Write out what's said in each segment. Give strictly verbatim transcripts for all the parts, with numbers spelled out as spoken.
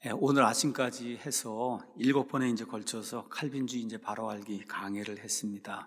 예, 오늘 아침까지 해서 일곱 번에 이제 걸쳐서 칼빈주의 이제 바로 알기 강의를 했습니다.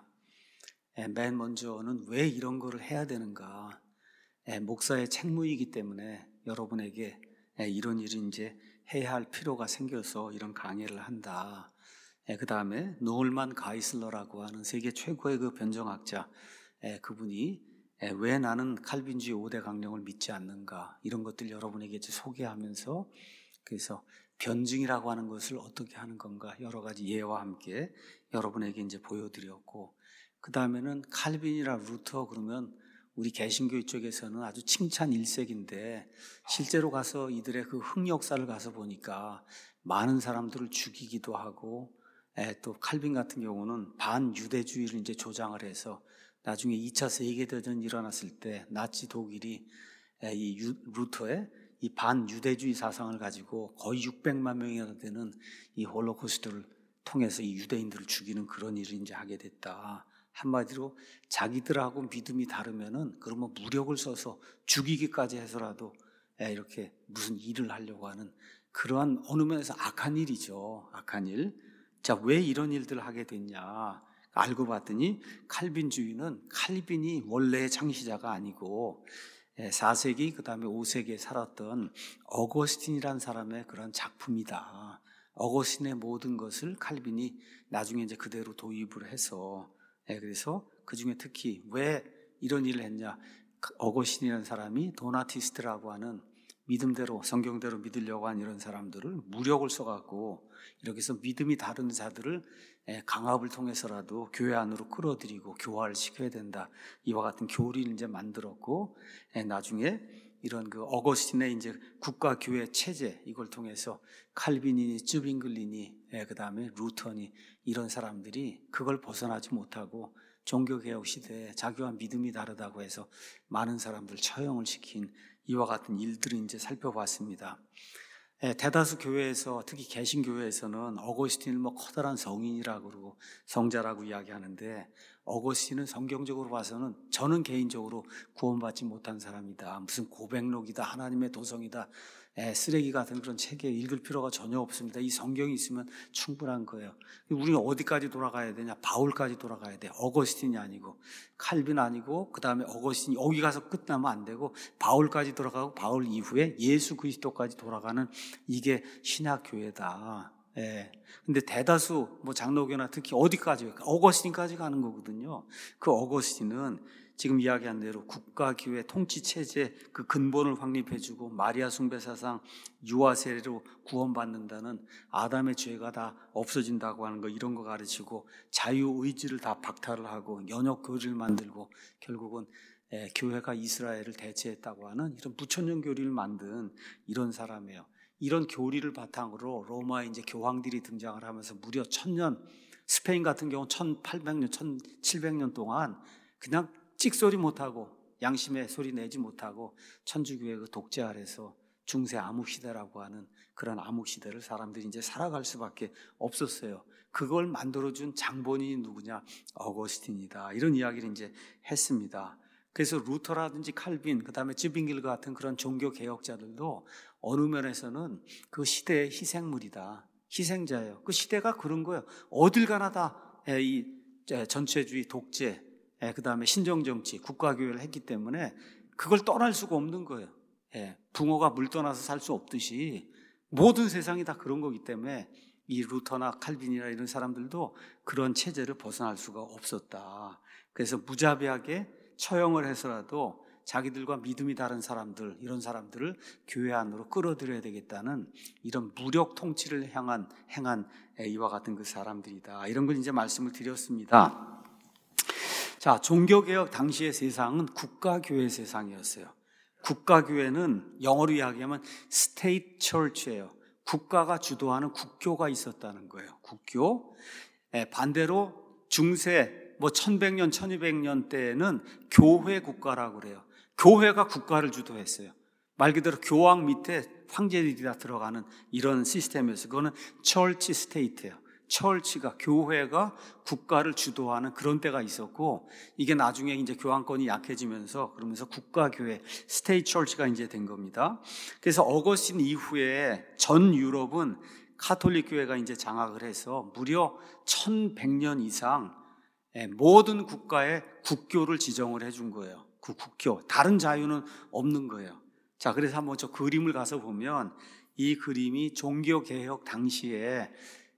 예, 맨 먼저는 왜 이런 거를 해야 되는가? 예, 목사의 책무이기 때문에 여러분에게 예, 이런 일을 이제 해야 할 필요가 생겨서 이런 강의를 한다. 예, 그 다음에 노을만 가이슬러라고 하는 세계 최고의 그 변정학자, 예, 그분이 예, 왜 나는 칼빈주의 오 대 강령을 믿지 않는가? 이런 것들 여러분에게 이제 소개하면서 그래서 변증이라고 하는 것을 어떻게 하는 건가 여러 가지 예와 함께 여러분에게 이제 보여드렸고, 그 다음에는 칼빈이나 루터 그러면 우리 개신교 쪽에서는 아주 칭찬 일색인데 실제로 가서 이들의 그 흑역사를 가서 보니까 많은 사람들을 죽이기도 하고, 에, 또 칼빈 같은 경우는 반유대주의를 이제 조장을 해서 나중에 이 차 세계대전이 일어났을 때 나치 독일이 에, 이 유, 루터의 이 반유대주의 사상을 가지고 거의 육백만 명이나 되는 이 홀로코스트를 통해서 이 유대인들을 죽이는 그런 일을 이제 하게 됐다. 한마디로 자기들하고 믿음이 다르면은 그러면 무력을 써서 죽이기까지 해서라도 이렇게 무슨 일을 하려고 하는 그러한 어느 면에서 악한 일이죠. 악한 일. 자, 왜 이런 일들을 하게 됐냐? 알고 봤더니 칼빈주의는 칼빈이 원래의 창시자가 아니고 사 세기 그 다음에 오 세기에 살았던 어거스틴이라는 사람의 그런 작품이다. 어거스틴의 모든 것을 칼빈이 나중에 이제 그대로 도입을 해서, 그래서 그 중에 특히 왜 이런 일을 했냐? 어거스틴이라는 사람이 도나티스트라고 하는 믿음대로 성경대로 믿으려고 한 이런 사람들을 무력을 써갖고 이렇게 해서 믿음이 다른 자들을 강압을 통해서라도 교회 안으로 끌어들이고 교화를 시켜야 된다. 이와 같은 교리를 이제 만들었고, 나중에 이런 그 어거스틴의 이제 국가교회 체제 이걸 통해서 칼빈이니 쯔빙글리니 그 다음에 루터니 이런 사람들이 그걸 벗어나지 못하고 종교개혁 시대에 자기와 믿음이 다르다고 해서 많은 사람들 처형을 시킨 이와 같은 일들을 이제 살펴봤습니다. 예, 대다수 교회에서 특히 개신교회에서는 어거스틴을 뭐 커다란 성인이라고 그러고 성자라고 이야기하는데, 어거스틴은 성경적으로 봐서는 저는 개인적으로 구원받지 못한 사람이다, 무슨 고백록이다, 하나님의 도성이다, 예, 쓰레기 같은 그런 책에 읽을 필요가 전혀 없습니다. 이 성경이 있으면 충분한 거예요. 우리는 어디까지 돌아가야 되냐? 바울까지 돌아가야 돼. 어거스틴이 아니고 칼빈 아니고 그 다음에 어거스틴이 여기 가서 끝나면 안 되고 바울까지 돌아가고 바울 이후에 예수 그리스도까지 돌아가는 이게 신약교회다. 예. 근데 대다수 뭐 장로교나 특히 어디까지 어거스틴까지 가는 거거든요. 그 어거스틴은 지금 이야기한 대로 국가교회 통치체제 그 근본을 확립해주고 마리아 숭배 사상 유아 세례로 구원받는다는 아담의 죄가 다 없어진다고 하는 거, 이런 거 가르치고 자유의지를 다 박탈을 하고 연역교리를 만들고 결국은 예, 교회가 이스라엘을 대체했다고 하는 이런 부천년 교리를 만든 이런 사람이에요. 이런 교리를 바탕으로 로마에 이제 교황들이 등장을 하면서 무려 천년, 스페인 같은 경우 천팔백 년, 천칠백 년 동안 그냥 찍소리 못하고 양심의 소리 내지 못하고 천주교의 그 독재 아래서 중세 암흑시대라고 하는 그런 암흑시대를 사람들이 이제 살아갈 수밖에 없었어요. 그걸 만들어준 장본인이 누구냐? 어거스틴이다. 이런 이야기를 이제 했습니다. 그래서 루터라든지 칼빈, 그 다음에 쯔빙길 같은 그런 종교 개혁자들도 어느 면에서는 그 시대의 희생물이다. 희생자예요. 그 시대가 그런 거예요. 어딜 가나 다 이 전체주의 독재, 그 다음에 신정정치, 국가교회를 했기 때문에 그걸 떠날 수가 없는 거예요. 붕어가 물 떠나서 살 수 없듯이 모든 세상이 다 그런 거기 때문에 이 루터나 칼빈이나 이런 사람들도 그런 체제를 벗어날 수가 없었다. 그래서 무자비하게 처형을 해서라도 자기들과 믿음이 다른 사람들, 이런 사람들을 교회 안으로 끌어들여야 되겠다는 이런 무력 통치를 향한 행한 이와 같은 그 사람들이다. 이런 걸 이제 말씀을 드렸습니다. 자, 종교개혁 당시의 세상은 국가교회 세상이었어요. 국가교회는 영어로 이야기하면 state church예요. 국가가 주도하는 국교가 있었다는 거예요. 국교. 반대로 중세 뭐 천백 년, 천이백 년 때에는 교회 국가라고 그래요. 교회가 국가를 주도했어요. 말 그대로 교황 밑에 황제들이 다 들어가는 이런 시스템이었어요. 그거는 church state예요. 철치가, 교회가 국가를 주도하는 그런 때가 있었고, 이게 나중에 이제 교황권이 약해지면서 그러면서 국가교회, 스테이트 철치가 이제 된 겁니다. 그래서 어거스틴 이후에 전 유럽은 카톨릭 교회가 이제 장악을 해서 무려 천백 년 이상 모든 국가에 국교를 지정을 해준 거예요. 그 국교, 다른 자유는 없는 거예요. 자, 그래서 한번 저 그림을 가서 보면 이 그림이 종교개혁 당시에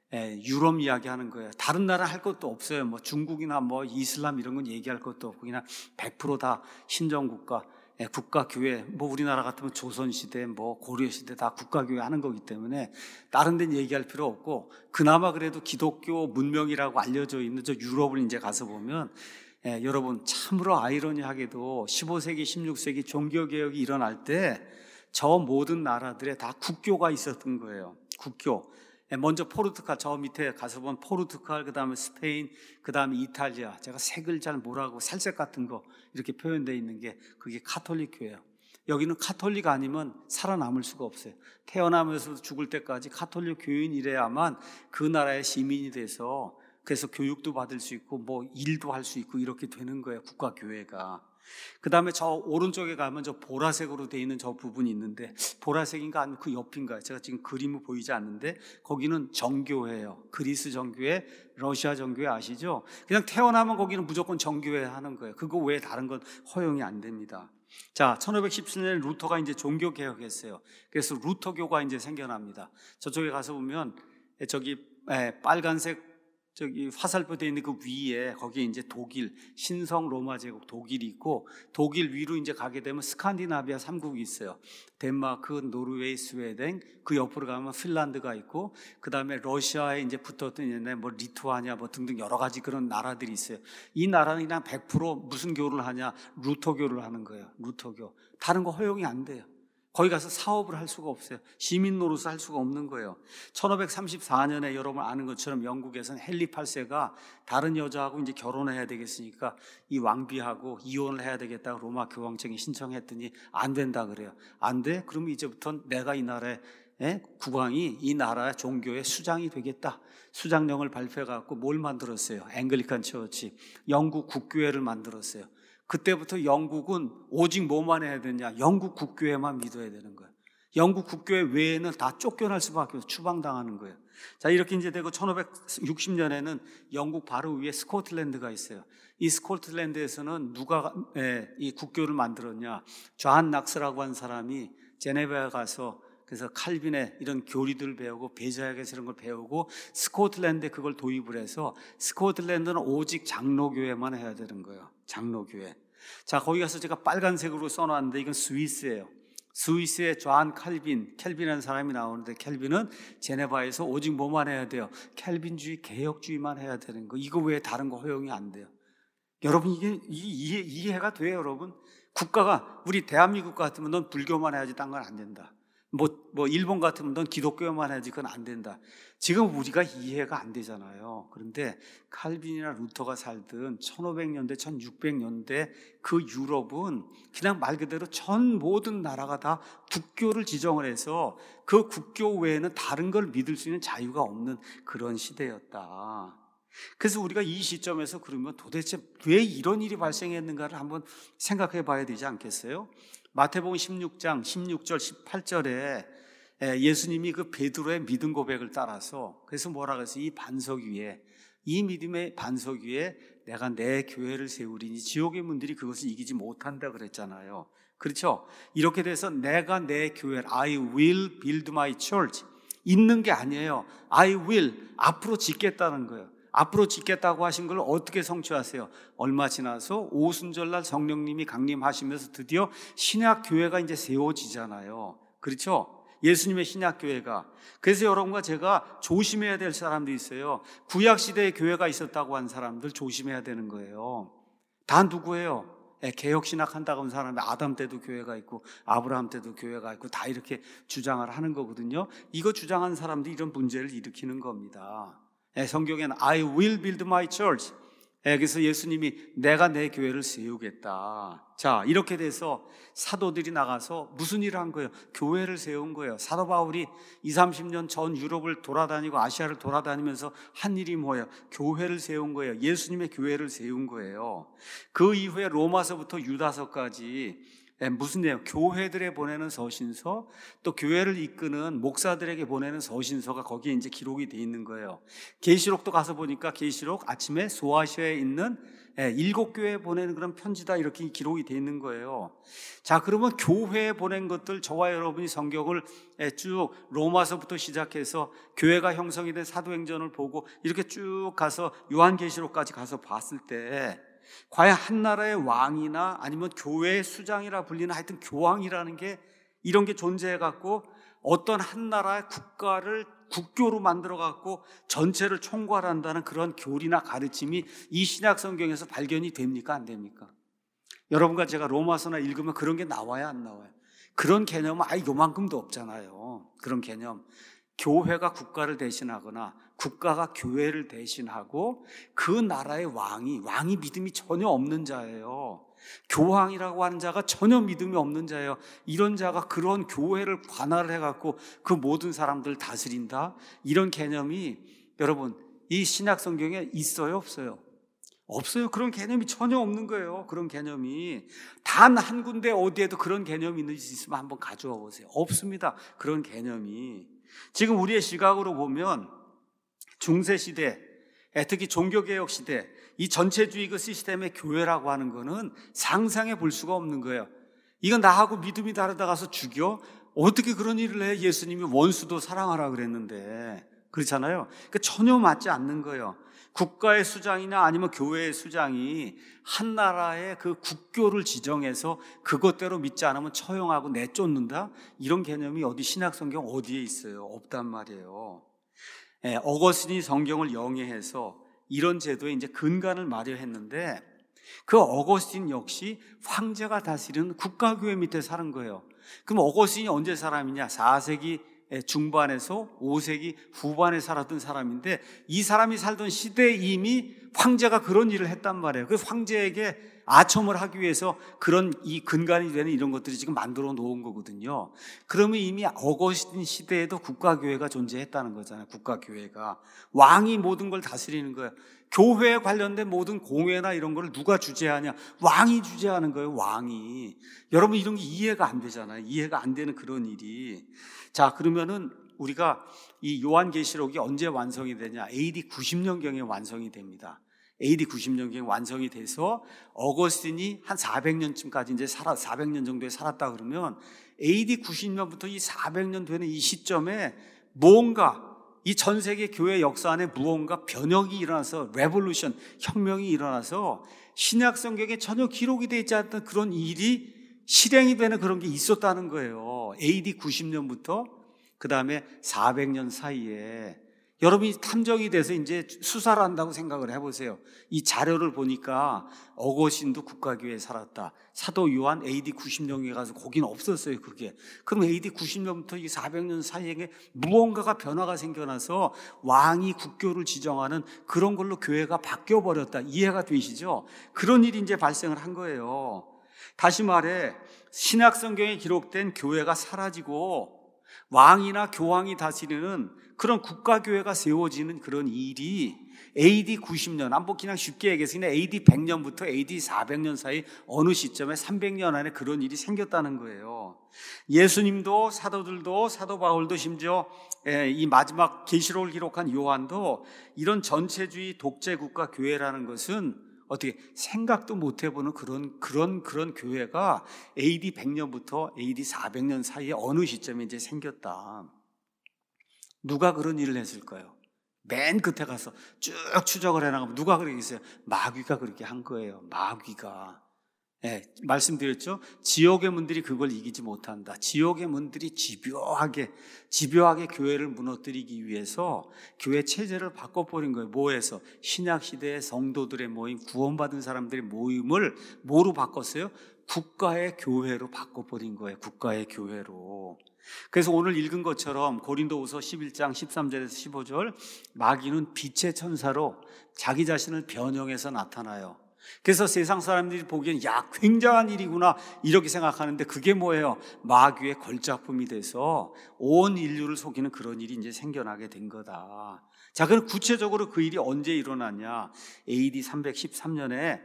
유럽 이야기하는 거예요. 다른 나라 할 것도 없어요. 뭐 중국이나 뭐 이슬람 이런 건 얘기할 것도 없고 그냥 백 퍼센트 다 신정국가, 국가교회, 뭐 우리나라 같으면 조선시대, 뭐 고려시대 다 국가교회 하는 거기 때문에 다른 데는 얘기할 필요 없고, 그나마 그래도 기독교 문명이라고 알려져 있는 저 유럽을 이제 가서 보면 예, 여러분 참으로 아이러니하게도 십오 세기, 십육 세기 종교개혁이 일어날 때 저 모든 나라들에 다 국교가 있었던 거예요. 국교. 예, 먼저 포르투갈, 저 밑에 가서 보면 포르투갈, 그 다음에 스페인, 그 다음에 이탈리아. 제가 색을 잘 모르고 살색 같은 거 이렇게 표현되어 있는 게 그게 카톨릭 교회예요. 여기는 카톨릭 아니면 살아남을 수가 없어요. 태어나면서 죽을 때까지 카톨릭 교인이래야만 그 나라의 시민이 돼서 그래서 교육도 받을 수 있고 뭐 일도 할 수 있고 이렇게 되는 거예요, 국가교회가. 그 다음에 저 오른쪽에 가면 저 보라색으로 되어 있는 저 부분이 있는데, 보라색인가 아니면 그 옆인가요? 제가 지금 그림은 보이지 않는데 거기는 정교회예요. 그리스 정교회, 러시아 정교회 아시죠? 그냥 태어나면 거기는 무조건 정교회 하는 거예요. 그거 외에 다른 건 허용이 안 됩니다. 자, 천오백십칠 년에 루터가 이제 종교 개혁했어요. 그래서 루터교가 이제 생겨납니다. 저쪽에 가서 보면 저기 빨간색 저기 화살표 되어 있는 그 위에 거기에 이제 독일, 신성 로마 제국 독일이 있고, 독일 위로 이제 가게 되면 스칸디나비아 삼 국이 있어요. 덴마크, 노르웨이, 스웨덴, 그 옆으로 가면 핀란드가 있고, 그 다음에 러시아에 이제 붙었던 옛날 뭐 리투아니아 뭐 등등 여러 가지 그런 나라들이 있어요. 이 나라는 그냥 백 퍼센트 무슨 교를 하냐? 루터교를 하는 거예요. 루터교. 다른 거 허용이 안 돼요. 거기 가서 사업을 할 수가 없어요. 시민 노릇을 할 수가 없는 거예요. 천오백삼십사 년에 여러분 아는 것처럼 영국에서는 헨리 팔 세가 다른 여자하고 이제 결혼해야 되겠으니까 이 왕비하고 이혼을 해야 되겠다고 로마 교황청에 신청했더니 안 된다 그래요. 안 돼? 그러면 이제부터 내가 이 나라의 국왕이 이 나라의 종교의 수장이 되겠다. 수장령을 발표해갖고 뭘 만들었어요? 앵글리칸 처치, 영국 국교회를 만들었어요. 그때부터 영국은 오직 뭐만 해야 되냐? 영국 국교회만 믿어야 되는 거예요. 영국 국교회 외에는 다 쫓겨날 수밖에 없어요. 추방당하는 거예요. 자, 이렇게 이제 되고 천오백육십 년에는 영국 바로 위에 스코틀랜드가 있어요. 이 스코틀랜드에서는 누가 예, 이 국교를 만들었냐? 존 낙스라고 한 사람이 제네바에 가서 그래서 칼빈의 이런 교리들을 배우고 배자약에서 이런 걸 배우고 스코틀랜드에 그걸 도입을 해서 스코틀랜드는 오직 장로교회만 해야 되는 거예요. 장로교회. 자, 거기 가서 제가 빨간색으로 써놨는데 이건 스위스예요. 스위스의 존 칼빈, 켈빈이라는 사람이 나오는데, 켈빈은 제네바에서 오직 뭐만 해야 돼요? 켈빈주의, 개혁주의만 해야 되는 거. 이거 외에 다른 거 허용이 안 돼요. 여러분 이게 이해, 이해가 돼요, 여러분? 국가가 우리 대한민국 같으면 넌 불교만 해야지 딴 건 안 된다. 뭐, 뭐, 일본 같으면 넌 기독교만 해야지 그건 안 된다. 지금 우리가 이해가 안 되잖아요. 그런데 칼빈이나 루터가 살던 천오백 년대, 천육백 년대 그 유럽은 그냥 말 그대로 전 모든 나라가 다 국교를 지정을 해서 그 국교 외에는 다른 걸 믿을 수 있는 자유가 없는 그런 시대였다. 그래서 우리가 이 시점에서 그러면 도대체 왜 이런 일이 발생했는가를 한번 생각해 봐야 되지 않겠어요? 마태복음 십육 장 십육 절 십팔 절에 예수님이 그 베드로의 믿음 고백을 따라서 그래서 뭐라 그랬어요? 이 반석 위에, 이 믿음의 반석 위에 내가 내 교회를 세우리니 지옥의 문들이 그것을 이기지 못한다 그랬잖아요. 그렇죠? 이렇게 돼서 내가 내 교회를 I will build my church, 있는 게 아니에요. I will, 앞으로 짓겠다는 거예요. 앞으로 짓겠다고 하신 걸 어떻게 성취하세요? 얼마 지나서 오순절날 성령님이 강림하시면서 드디어 신약교회가 이제 세워지잖아요. 그렇죠? 예수님의 신약교회가. 그래서 여러분과 제가 조심해야 될 사람도 있어요. 구약시대에 교회가 있었다고 한 사람들 조심해야 되는 거예요. 다 누구예요? 개혁신학한다고 하는 사람이 아담 때도 교회가 있고 아브라함 때도 교회가 있고 다 이렇게 주장을 하는 거거든요. 이거 주장한 사람들이 이런 문제를 일으키는 겁니다. 성경에는 I will build my church, 예, 그래서 예수님이 내가 내 교회를 세우겠다. 자, 이렇게 돼서 사도들이 나가서 무슨 일을 한 거예요? 교회를 세운 거예요. 사도 바울이 이삼십 년 전 유럽을 돌아다니고 아시아를 돌아다니면서 한 일이 뭐예요? 교회를 세운 거예요. 예수님의 교회를 세운 거예요. 그 이후에 로마서부터 유다서까지 무슨 내용? 교회들에 보내는 서신서, 또 교회를 이끄는 목사들에게 보내는 서신서가 거기에 이제 기록이 돼 있는 거예요. 계시록도 가서 보니까 계시록 아침에 소아시아에 있는 일곱 교회에 보내는 그런 편지다 이렇게 기록이 돼 있는 거예요. 자, 그러면 교회에 보낸 것들, 저와 여러분이 성경을 쭉 로마서부터 시작해서 교회가 형성이 된 사도행전을 보고 이렇게 쭉 가서 요한계시록까지 가서 봤을 때 과연 한 나라의 왕이나 아니면 교회의 수장이라 불리는 하여튼 교황이라는 게 이런 게 존재해 갖고 어떤 한 나라의 국가를 국교로 만들어 갖고 전체를 총괄한다는 그런 교리나 가르침이 이 신약 성경에서 발견이 됩니까? 안 됩니까? 여러분과 제가 로마서나 읽으면 그런 게 나와야 안 나와요? 그런 개념은 아예 요만큼도 없잖아요. 그런 개념. 교회가 국가를 대신하거나 국가가 교회를 대신하고 그 나라의 왕이 왕이 믿음이 전혀 없는 자예요. 교황이라고 하는 자가 전혀 믿음이 없는 자예요. 이런 자가 그런 교회를 관할을 해갖고 그 모든 사람들을 다스린다? 이런 개념이 여러분 이 신약 성경에 있어요? 없어요? 없어요. 그런 개념이 전혀 없는 거예요. 그런 개념이 단 한 군데 어디에도 그런 개념이 있으면 한번 가져와 보세요. 없습니다. 그런 개념이. 지금 우리의 시각으로 보면 중세시대, 특히 종교개혁 시대, 이 전체주의 그 시스템의 교회라고 하는 거는 상상해 볼 수가 없는 거예요. 이건 나하고 믿음이 다르다 가서 죽여? 어떻게 그런 일을 해? 예수님이 원수도 사랑하라 그랬는데. 그렇잖아요. 그러니까 전혀 맞지 않는 거예요. 국가의 수장이나 아니면 교회의 수장이 한 나라의 그 국교를 지정해서 그것대로 믿지 않으면 처형하고 내쫓는다? 이런 개념이 어디 신약 성경 어디에 있어요? 없단 말이에요. 예, 어거스틴이 성경을 영해해서 이런 제도에 이제 근간을 마련했는데 그 어거스틴 역시 황제가 다스리는 국가교회 밑에 사는 거예요. 그럼 어거스틴이 언제 사람이냐? 사 세기 중반에서 오 세기 후반에 살았던 사람인데 이 사람이 살던 시대에 이미 황제가 그런 일을 했단 말이에요. 그 황제에게 아첨을 하기 위해서 그런 이 근간이 되는 이런 것들이 지금 만들어 놓은 거거든요. 그러면 이미 어거스틴 시대에도 국가교회가 존재했다는 거잖아요. 국가교회가 왕이 모든 걸 다스리는 거예요. 교회에 관련된 모든 공회나 이런 걸 누가 주재하냐? 왕이 주재하는 거예요. 왕이. 여러분 이런 게 이해가 안 되잖아요. 이해가 안 되는 그런 일이. 자, 그러면은 우리가 이 요한계시록이 언제 완성이 되냐? 에이디 구십 년경에 완성이 됩니다. 에이디 구십 년경에 완성이 돼서 어거스틴이 한 사백 년쯤까지 이제 살아 사백 년 정도에 살았다 그러면 에이디 구십 년부터 이 사백 년 되는 이 시점에 뭔가 이 전 세계 교회 역사 안에 무언가 변혁이 일어나서 레볼루션, 혁명이 일어나서 신약 성경에 전혀 기록이 되어 있지 않던 그런 일이 실행이 되는 그런 게 있었다는 거예요. 에이디 구십 년부터 그 다음에 사백 년 사이에 여러분이 탐정이 돼서 이제 수사를 한다고 생각을 해보세요. 이 자료를 보니까 어거스틴도 국가교회에 살았다. 사도 요한 에이디 구십 년에 가서 거기는 없었어요. 그게. 그럼 에이디 구십 년부터 이 사백 년 사이에 무언가가 변화가 생겨나서 왕이 국교를 지정하는 그런 걸로 교회가 바뀌어버렸다. 이해가 되시죠? 그런 일이 이제 발생을 한 거예요. 다시 말해 신약 성경에 기록된 교회가 사라지고 왕이나 교황이 다스리는 그런 국가교회가 세워지는 그런 일이 에이디 구십 년, 한번 그냥 쉽게 얘기해서 그냥 에이디 백 년부터 에이디 사백 년 사이 어느 시점에 삼백 년 안에 그런 일이 생겼다는 거예요. 예수님도 사도들도 사도 바울도 심지어 이 마지막 계시록을 기록한 요한도 이런 전체주의 독재국가 교회라는 것은 어떻게 생각도 못 해보는 그런 그런 그런 교회가 에이디 백 년부터 에이디 사백 년 사이에 어느 시점에 이제 생겼다. 누가 그런 일을 했을까요? 맨 끝에 가서 쭉 추적을 해나가면 누가 그렇게 했어요? 마귀가 그렇게 한 거예요. 마귀가. 예, 말씀드렸죠? 지옥의 문들이 그걸 이기지 못한다. 지옥의 문들이 집요하게 집요하게 교회를 무너뜨리기 위해서 교회 체제를 바꿔버린 거예요. 뭐해서? 신약 시대의 성도들의 모임, 구원받은 사람들의 모임을 뭐로 바꿨어요? 국가의 교회로 바꿔버린 거예요. 국가의 교회로. 그래서 오늘 읽은 것처럼 고린도후서 십일 장 십삼 절에서 십오 절, 마귀는 빛의 천사로 자기 자신을 변형해서 나타나요. 그래서 세상 사람들이 보기엔 야, 굉장한 일이구나 이렇게 생각하는데 그게 뭐예요? 마귀의 걸작품이 돼서 온 인류를 속이는 그런 일이 이제 생겨나게 된 거다. 자, 그럼 구체적으로 그 일이 언제 일어났냐? 에이디 삼백십삼 년에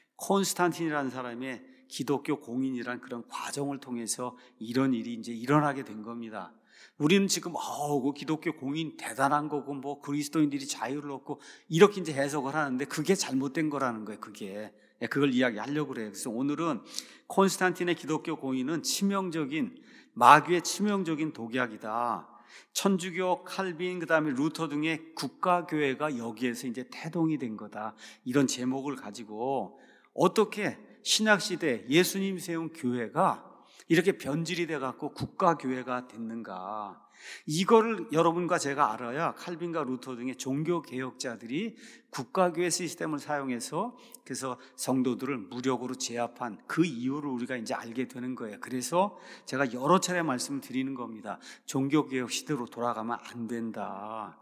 콘스탄틴이라는 사람의 기독교 공인이란 그런 과정을 통해서 이런 일이 이제 일어나게 된 겁니다. 우리는 지금 어, 그 기독교 공인 대단한 거고 뭐 그리스도인들이 자유를 얻고 이렇게 이제 해석을 하는데 그게 잘못된 거라는 거예요. 그게 그걸 이야기하려고 그래요. 그래서 오늘은 콘스탄틴의 기독교 공인은 치명적인 마귀의 치명적인 독약이다. 천주교, 칼빈, 그다음에 루터 등의 국가교회가 여기에서 이제 태동이 된 거다. 이런 제목을 가지고 어떻게 신약시대 예수님 세운 교회가 이렇게 변질이 돼갖고 국가교회가 됐는가. 이거를 여러분과 제가 알아야 칼빈과 루터 등의 종교개혁자들이 국가교회 시스템을 사용해서 그래서 성도들을 무력으로 제압한 그 이유를 우리가 이제 알게 되는 거예요. 그래서 제가 여러 차례 말씀을 드리는 겁니다. 종교개혁 시대로 돌아가면 안 된다.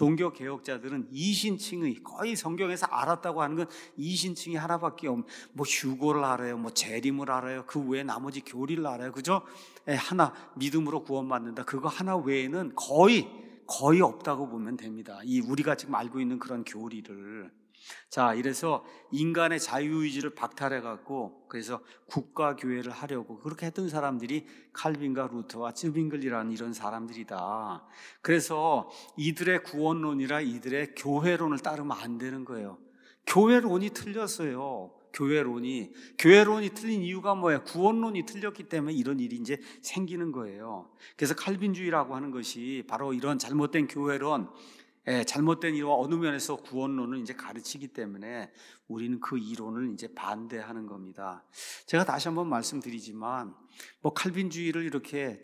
종교개혁자들은 이신칭의, 거의 성경에서 알았다고 하는 건 이신칭이 하나밖에 없는, 뭐 휴고를 알아요, 뭐 재림을 알아요, 그 외에 나머지 교리를 알아요. 그죠? 하나, 믿음으로 구원받는다. 그거 하나 외에는 거의 거의 없다고 보면 됩니다. 이 우리가 지금 알고 있는 그런 교리를. 자, 이래서 인간의 자유의지를 박탈해 갖고 그래서 국가교회를 하려고 그렇게 했던 사람들이 칼빈과 루터와 쯔빙글이라는 이런 사람들이다. 그래서 이들의 구원론이라 이들의 교회론을 따르면 안 되는 거예요. 교회론이 틀렸어요. 교회론이 교회론이 틀린 이유가 뭐예요? 구원론이 틀렸기 때문에 이런 일이 이제 생기는 거예요. 그래서 칼빈주의라고 하는 것이 바로 이런 잘못된 교회론, 예, 잘못된 이와 어느 면에서 구원론을 이제 가르치기 때문에 우리는 그 이론을 이제 반대하는 겁니다. 제가 다시 한번 말씀드리지만 뭐 칼빈주의를 이렇게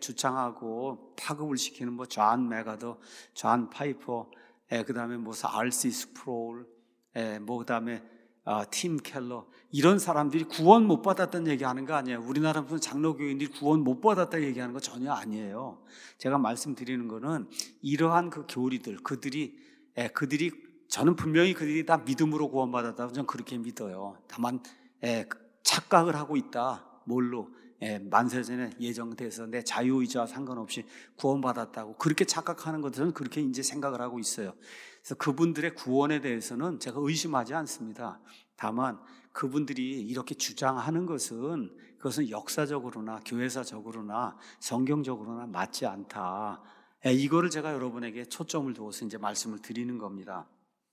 주창하고 파급을 시키는 뭐 존 메가더, 존 파이퍼, 예, 그다음에 무슨 알씨 스프롤, 예, 뭐 그다음에 아, 팀 켈러 이런 사람들이 구원 못 받았다는 얘기하는 거 아니에요. 우리나라 무슨 장로교인들이 구원 못 받았다 얘기하는 거 전혀 아니에요. 제가 말씀드리는 거는 이러한 그 교리들 그들이 예, 그들이 저는 분명히 그들이 다 믿음으로 구원받았다고 저는 그렇게 믿어요. 다만 예, 착각을 하고 있다. 뭘로? 예, 만세전에 예정돼서 내 자유의지와 상관없이 구원받았다고 그렇게 착각하는 것들은 그렇게 이제 생각을 하고 있어요. 그래서 그분들의 구원에 대해서는 제가 의심하지 않습니다. 다만 그분들이 이렇게 주장하는 것은 그것은 역사적으로나 교회사적으로나 성경적으로나 맞지 않다. 예, 이거를 제가 여러분에게 초점을 두어서 이제 말씀을 드리는 겁니다.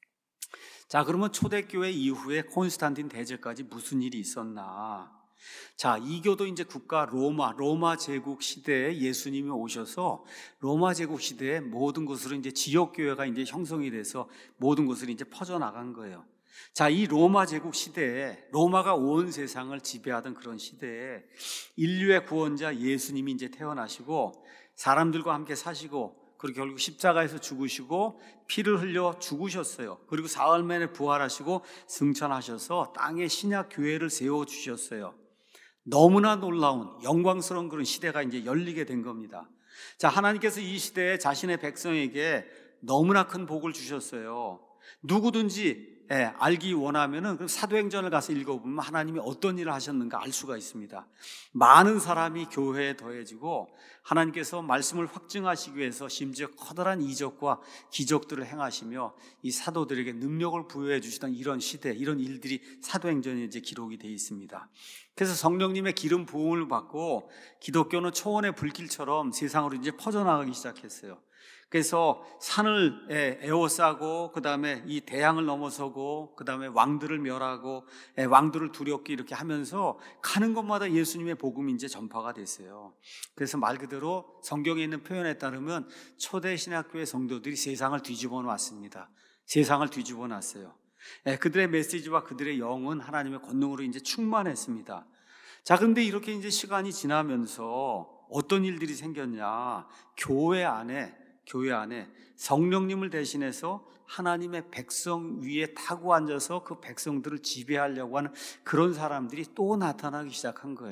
자, 그러면 초대교회 이후에 콘스탄틴 대제까지 무슨 일이 있었나? 자, 이교도 이제 국가 로마, 로마 제국 시대에 예수님이 오셔서 로마 제국 시대에 모든 곳으로 이제 지역교회가 이제 형성이 돼서 모든 곳으로 이제 퍼져나간 거예요. 자, 이 로마 제국 시대에 로마가 온 세상을 지배하던 그런 시대에 인류의 구원자 예수님이 이제 태어나시고 사람들과 함께 사시고 그리고 결국 십자가에서 죽으시고 피를 흘려 죽으셨어요. 그리고 사흘 만에 부활하시고 승천하셔서 땅에 신약 교회를 세워 주셨어요. 너무나 놀라운 영광스러운 그런 시대가 이제 열리게 된 겁니다. 자, 하나님께서 이 시대에 자신의 백성에게 너무나 큰 복을 주셨어요. 누구든지 예, 알기 원하면은 그 사도행전을 가서 읽어보면 하나님이 어떤 일을 하셨는가 알 수가 있습니다. 많은 사람이 교회에 더해지고 하나님께서 말씀을 확증하시기 위해서 심지어 커다란 이적과 기적들을 행하시며 이 사도들에게 능력을 부여해 주시던 이런 시대, 이런 일들이 사도행전에 이제 기록이 되어 있습니다. 그래서 성령님의 기름 부음을 받고 기독교는 초원의 불길처럼 세상으로 이제 퍼져나가기 시작했어요. 그래서 산을 에워싸고 그 다음에 이 대양을 넘어서고 그 다음에 왕들을 멸하고 왕들을 두렵게 이렇게 하면서 가는 곳마다 예수님의 복음이 이제 전파가 됐어요. 그래서 말 그대로 성경에 있는 표현에 따르면 초대 신학교의 성도들이 세상을 뒤집어 놨습니다. 세상을 뒤집어 놨어요. 그들의 메시지와 그들의 영은 하나님의 권능으로 이제 충만했습니다. 자, 그런데 이렇게 이제 시간이 지나면서 어떤 일들이 생겼냐? 교회 안에 교회 안에 성령님을 대신해서 하나님의 백성 위에 타고 앉아서 그 백성들을 지배하려고 하는 그런 사람들이 또 나타나기 시작한 거예요.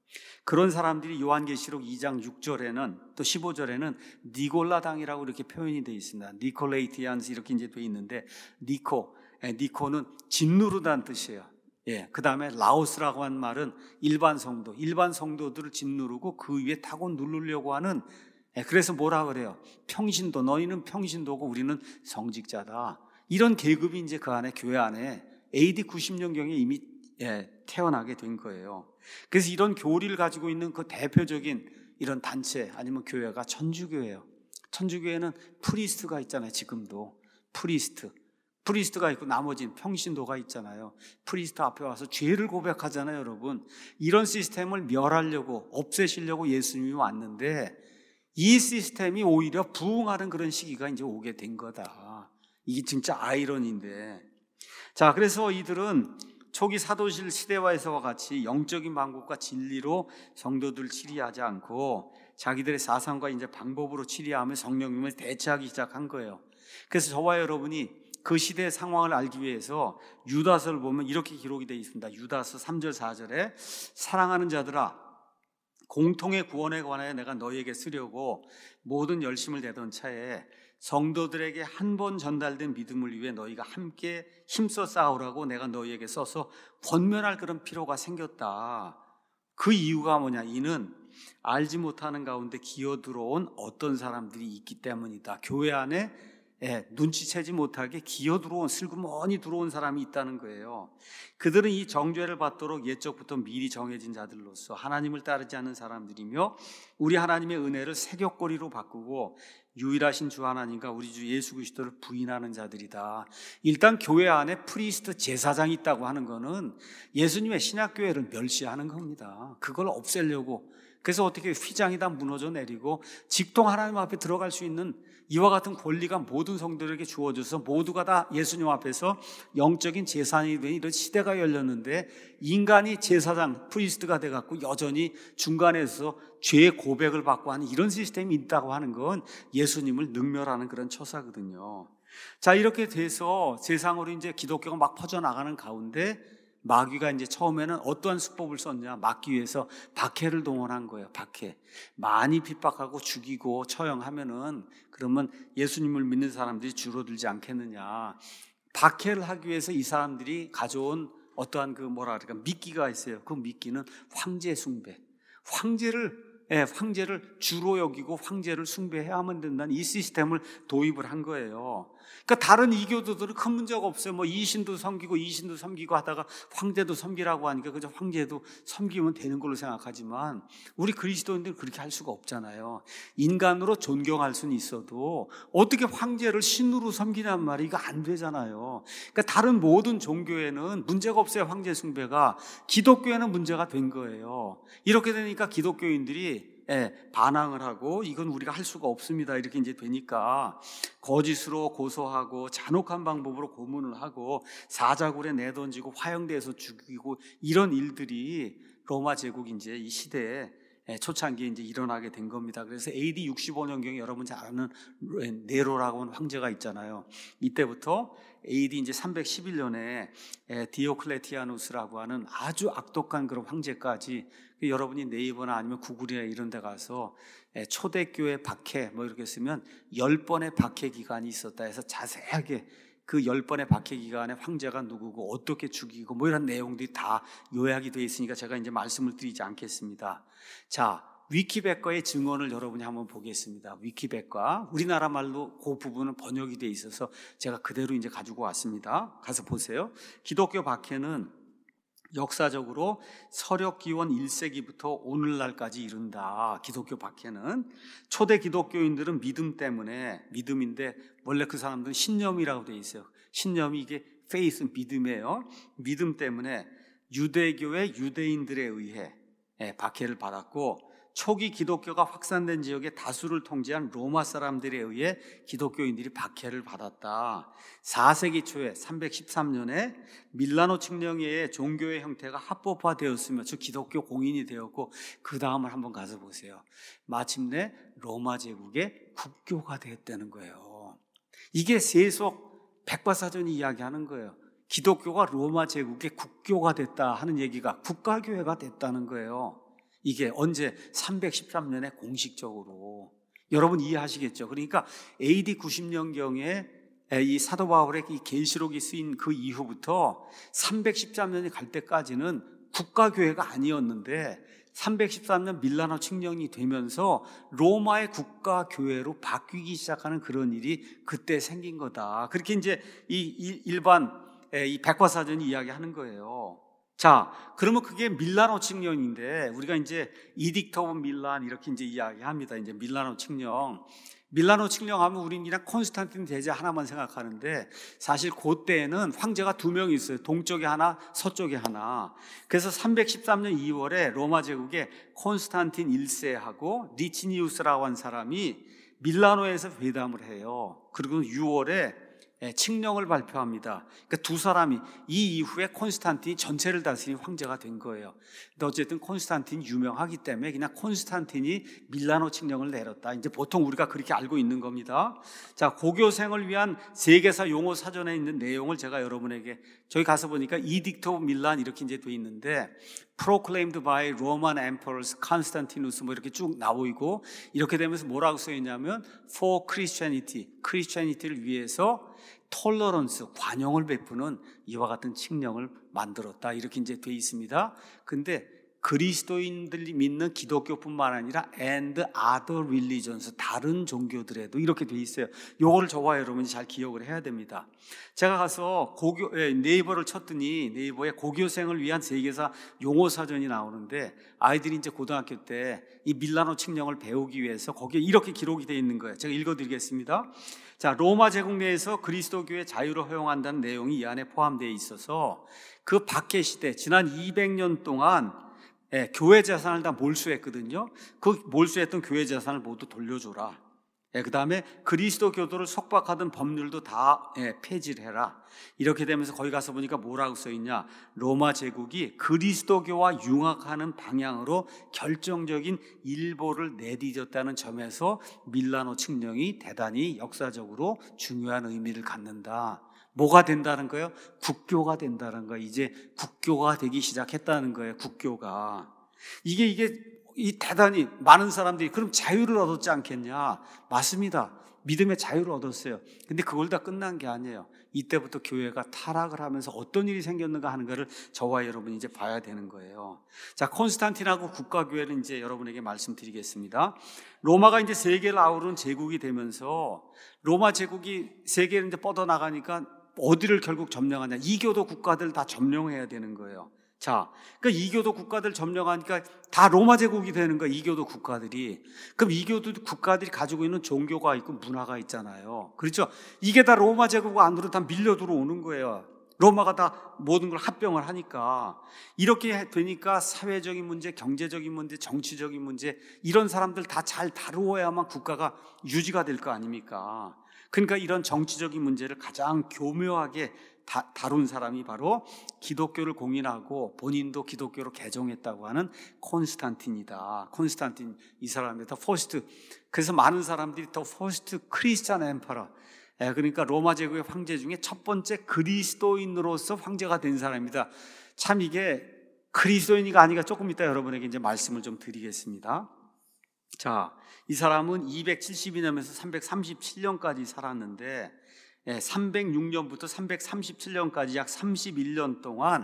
그런 사람들이 요한계시록 이 장 육 절에는 또 십오 절에는 니골라당이라고 이렇게 표현이 되어 있습니다. 니콜레이티안스 이렇게 이제 되어 있는데, 니코, 예, 니코는 짓누르다는 뜻이에요. 예, 그 다음에 라오스라고 한 말은 일반 성도, 일반 성도들을 짓누르고 그 위에 타고 누르려고 하는, 예, 그래서 뭐라 그래요? 평신도, 너희는 평신도고 우리는 성직자다. 이런 계급이 이제 그 안에, 교회 안에 에이디 구십 년경에 이미 예, 태어나게 된 거예요. 그래서 이런 교리를 가지고 있는 그 대표적인 이런 단체 아니면 교회가 천주교예요. 천주교회는 프리스트가 있잖아요. 지금도 프리스트 프리스트가 있고 나머지는 평신도가 있잖아요. 프리스트 앞에 와서 죄를 고백하잖아요. 여러분, 이런 시스템을 멸하려고, 없애시려고 예수님이 왔는데 이 시스템이 오히려 부흥하는 그런 시기가 이제 오게 된 거다. 이게 진짜 아이러니인데, 자, 그래서 이들은 초기 사도실 시대와에서와 같이 영적인 방법과 진리로 성도들을 치리하지 않고 자기들의 사상과 이제 방법으로 치리하며 성령님을 대체하기 시작한 거예요. 그래서 저와 여러분이 그 시대의 상황을 알기 위해서 유다서를 보면 이렇게 기록이 되어 있습니다. 유다서 삼 절 사 절에 사랑하는 자들아, 공통의 구원에 관하여 내가 너희에게 쓰려고 모든 열심을 내던 차에 성도들에게 한 번 전달된 믿음을 위해 너희가 함께 힘써 싸우라고 내가 너희에게 써서 권면할 그런 필요가 생겼다. 그 이유가 뭐냐? 이는 알지 못하는 가운데 기어 들어온 어떤 사람들이 있기 때문이다. 교회 안에 예, 눈치채지 못하게 기어 들어온, 슬그머니 들어온 사람이 있다는 거예요. 그들은 이 정죄를 받도록 옛적부터 미리 정해진 자들로서 하나님을 따르지 않는 사람들이며 우리 하나님의 은혜를 새벽거리로 바꾸고 유일하신 주 하나님과 우리 주 예수 그리스도를 부인하는 자들이다. 일단 교회 안에 프리스트 제사장이 있다고 하는 것은 예수님의 신약교회를 멸시하는 겁니다. 그걸 없애려고. 그래서 어떻게 휘장이 다 무너져 내리고 직통 하나님 앞에 들어갈 수 있는 이와 같은 권리가 모든 성도들에게 주어져서 모두가 다 예수님 앞에서 영적인 제사장이 된 이런 시대가 열렸는데, 인간이 제사장, 프리스트가 돼갖고 여전히 중간에서 죄의 고백을 받고 하는 이런 시스템이 있다고 하는 건 예수님을 능멸하는 그런 처사거든요. 자, 이렇게 돼서 세상으로 이제 기독교가 막 퍼져나가는 가운데 마귀가 이제 처음에는 어떠한 수법을 썼냐? 막기 위해서 박해를 동원한 거예요. 박해. 많이 핍박하고 죽이고 처형하면은 그러면 예수님을 믿는 사람들이 줄어들지 않겠느냐? 박해를 하기 위해서 이 사람들이 가져온 어떠한 그 뭐라 그럴까? 미끼가 있어요. 그 미끼는 황제 숭배. 황제를 예, 황제를 주로 여기고 황제를 숭배해야만 된다는 이 시스템을 도입을 한 거예요. 그러니까 다른 이교도들은 큰 문제가 없어요. 뭐 이 신도 섬기고 이 신도 섬기고 하다가 황제도 섬기라고 하니까 그저 황제도 섬기면 되는 걸로 생각하지만 우리 그리스도인들은 그렇게 할 수가 없잖아요. 인간으로 존경할 수는 있어도 어떻게 황제를 신으로 섬기란 말이 이거 안 되잖아요. 그러니까 다른 모든 종교에는 문제가 없어요. 황제 숭배가. 기독교에는 문제가 된 거예요. 이렇게 되니까 기독교인들이 예, 반항을 하고 이건 우리가 할 수가 없습니다. 이렇게 이제 되니까 거짓으로 고소하고 잔혹한 방법으로 고문을 하고 사자굴에 내던지고 화형대에서 죽이고 이런 일들이 로마 제국 이제 이 시대에 초창기에 이제 일어나게 된 겁니다. 그래서 에이디 육십오 년경에 여러분 잘 아는 네로라고 하는 황제가 있잖아요. 이때부터 에이디 이제 삼백십일 년에 디오클레티아누스라고 하는 아주 악독한 그런 황제까지, 여러분이 네이버나 아니면 구글이나 이런 데 가서 초대교회 박해 뭐 이렇게 쓰면 열 번의 박해 기간이 있었다 해서 자세하게 그 열 번의 박해 기간에 황제가 누구고 어떻게 죽이고 뭐 이런 내용들이 다 요약이 되어 있으니까 제가 이제 말씀을 드리지 않겠습니다. 자, 위키백과의 증언을 여러분이 한번 보겠습니다. 위키백과 우리나라 말로 그 부분은 번역이 되어 있어서 제가 그대로 이제 가지고 왔습니다. 가서 보세요. 기독교 박해는 역사적으로 서력기원 일 세기부터 오늘날까지 이른다. 기독교 박해는 초대 기독교인들은 믿음 때문에, 믿음인데 원래 그 사람들은 신념이라고 되어 있어요. 신념이 이게 faith, 믿음이에요. 믿음 때문에 유대교의 유대인들에 의해 박해를 받았고, 초기 기독교가 확산된 지역의 다수를 통제한 로마 사람들에 의해 기독교인들이 박해를 받았다. 사 세기 초에 삼백십삼 년에 밀라노 칙령에 의해 종교의 형태가 합법화되었으며 즉 기독교 공인이 되었고, 그 다음을 한번 가서 보세요. 마침내 로마 제국의 국교가 되었다는 거예요. 이게 세속 백과사전이 이야기하는 거예요. 기독교가 로마 제국의 국교가 됐다 하는 얘기가 국가교회가 됐다는 거예요. 이게 언제? 삼백십삼 년에 공식적으로. 여러분 이해하시겠죠? 그러니까 에이디 구십 년경에 이 사도 바울의 이 계시록이 쓰인 그 이후부터 삼백십삼 년이 갈 때까지는 국가교회가 아니었는데 삼백십삼 년 밀라노 칙령이 되면서 로마의 국가교회로 바뀌기 시작하는 그런 일이 그때 생긴 거다. 그렇게 이제 이 일반 이 백과사전이 이야기하는 거예요. 자, 그러면 그게 밀라노 칙령인데 우리가 이제 이딕트 오브 밀란 이렇게 이제 이야기합니다. 이제 밀라노 칙령. 밀라노 칙령하면 우리는 그냥 콘스탄틴 대제 하나만 생각하는데 사실 그때에는 황제가 두 명 있어요. 동쪽에 하나, 서쪽에 하나. 그래서 삼백십삼 년 이월에 로마 제국에 콘스탄틴 일 세하고 리치니우스라고 한 사람이 밀라노에서 회담을 해요. 그리고 유월에 칙령을 발표합니다. 그러니까 두 사람이 이 이후에 콘스탄틴이 전체를 다스린 황제가 된 거예요. 근데 어쨌든 콘스탄틴이 유명하기 때문에 그냥 콘스탄틴이 밀라노 칙령을 내렸다. 이제 보통 우리가 그렇게 알고 있는 겁니다. 자, 고교생을 위한 세계사 용어 사전에 있는 내용을 제가 여러분에게 저희 가서 보니까 Edict of Milan 이렇게 이제 돼 있는데 proclaimed by Roman emperors Constantinus 뭐 이렇게 쭉 나오고 이렇게 되면서 뭐라고 써 있냐면 for Christianity, 크리스천이티를 위해서 톨러런스, 관용을 베푸는 이와 같은 칙령을 만들었다. 이렇게 이제 돼 있습니다. 근데 그리스도인들이 믿는 기독교뿐만 아니라 and other religions, 다른 종교들에도 이렇게 돼 있어요. 요거를 저와 여러분이 잘 기억을 해야 됩니다. 제가 가서 고교, 네이버를 쳤더니 네이버에 고교생을 위한 세계사 용어사전이 나오는데 아이들이 이제 고등학교 때 이 밀라노 칙령을 배우기 위해서 거기에 이렇게 기록이 되어 있는 거예요. 제가 읽어드리겠습니다. 자, 로마 제국 내에서 그리스도교의 자유를 허용한다는 내용이 이 안에 포함되어 있어서 그 박해 시대, 지난 이백 년 동안 예, 교회 재산을 다 몰수했거든요. 그 몰수했던 교회 재산을 모두 돌려줘라. 예, 그 다음에 그리스도 교도를 속박하던 법률도 다 예, 폐지를 해라. 이렇게 되면서 거기 가서 보니까 뭐라고 써있냐. 로마 제국이 그리스도교와 융합하는 방향으로 결정적인 일보를 내디뎠다는 점에서 밀라노 칙령이 대단히 역사적으로 중요한 의미를 갖는다. 뭐가 된다는 거예요? 국교가 된다는 거예요. 이제 국교가 되기 시작했다는 거예요. 국교가. 이게 이게 이 대단히 많은 사람들이 그럼 자유를 얻었지 않겠냐? 맞습니다. 믿음의 자유를 얻었어요. 근데 그걸 다 끝난 게 아니에요. 이때부터 교회가 타락을 하면서 어떤 일이 생겼는가 하는 것을 저와 여러분이 이제 봐야 되는 거예요. 자, 콘스탄틴하고 국가교회는 이제 여러분에게 말씀드리겠습니다. 로마가 이제 세계를 아우르는 제국이 되면서 로마 제국이 세계를 이제 뻗어나가니까 어디를 결국 점령하냐? 이교도 국가들 다 점령해야 되는 거예요. 자, 그러니까 이교도 국가들 점령하니까 다 로마 제국이 되는 거야, 이교도 국가들이. 그럼 이교도 국가들이 가지고 있는 종교가 있고 문화가 있잖아요. 그렇죠? 이게 다 로마 제국 안으로 다 밀려 들어오는 거예요. 로마가 다 모든 걸 합병을 하니까. 이렇게 되니까 사회적인 문제, 경제적인 문제, 정치적인 문제 이런 사람들 다 잘 다루어야만 국가가 유지가 될 거 아닙니까? 그러니까 이런 정치적인 문제를 가장 교묘하게 다, 다룬 사람이 바로 기독교를 공인하고 본인도 기독교로 개종했다고 하는 콘스탄틴이다. 콘스탄틴 이 사람이 더 퍼스트. 그래서 많은 사람들이 더 퍼스트 크리스찬 엠퍼러. 그러니까 로마 제국의 황제 중에 첫 번째 그리스도인으로서 황제가 된 사람입니다. 참 이게 그리스도인이가 아니가 조금 이따 여러분에게 이제 말씀을 좀 드리겠습니다. 자, 이 사람은 이백칠십이 년에서 삼백삼십칠 년까지 살았는데 삼백육 년부터 삼백삼십칠 년까지 약 삼십일 년 동안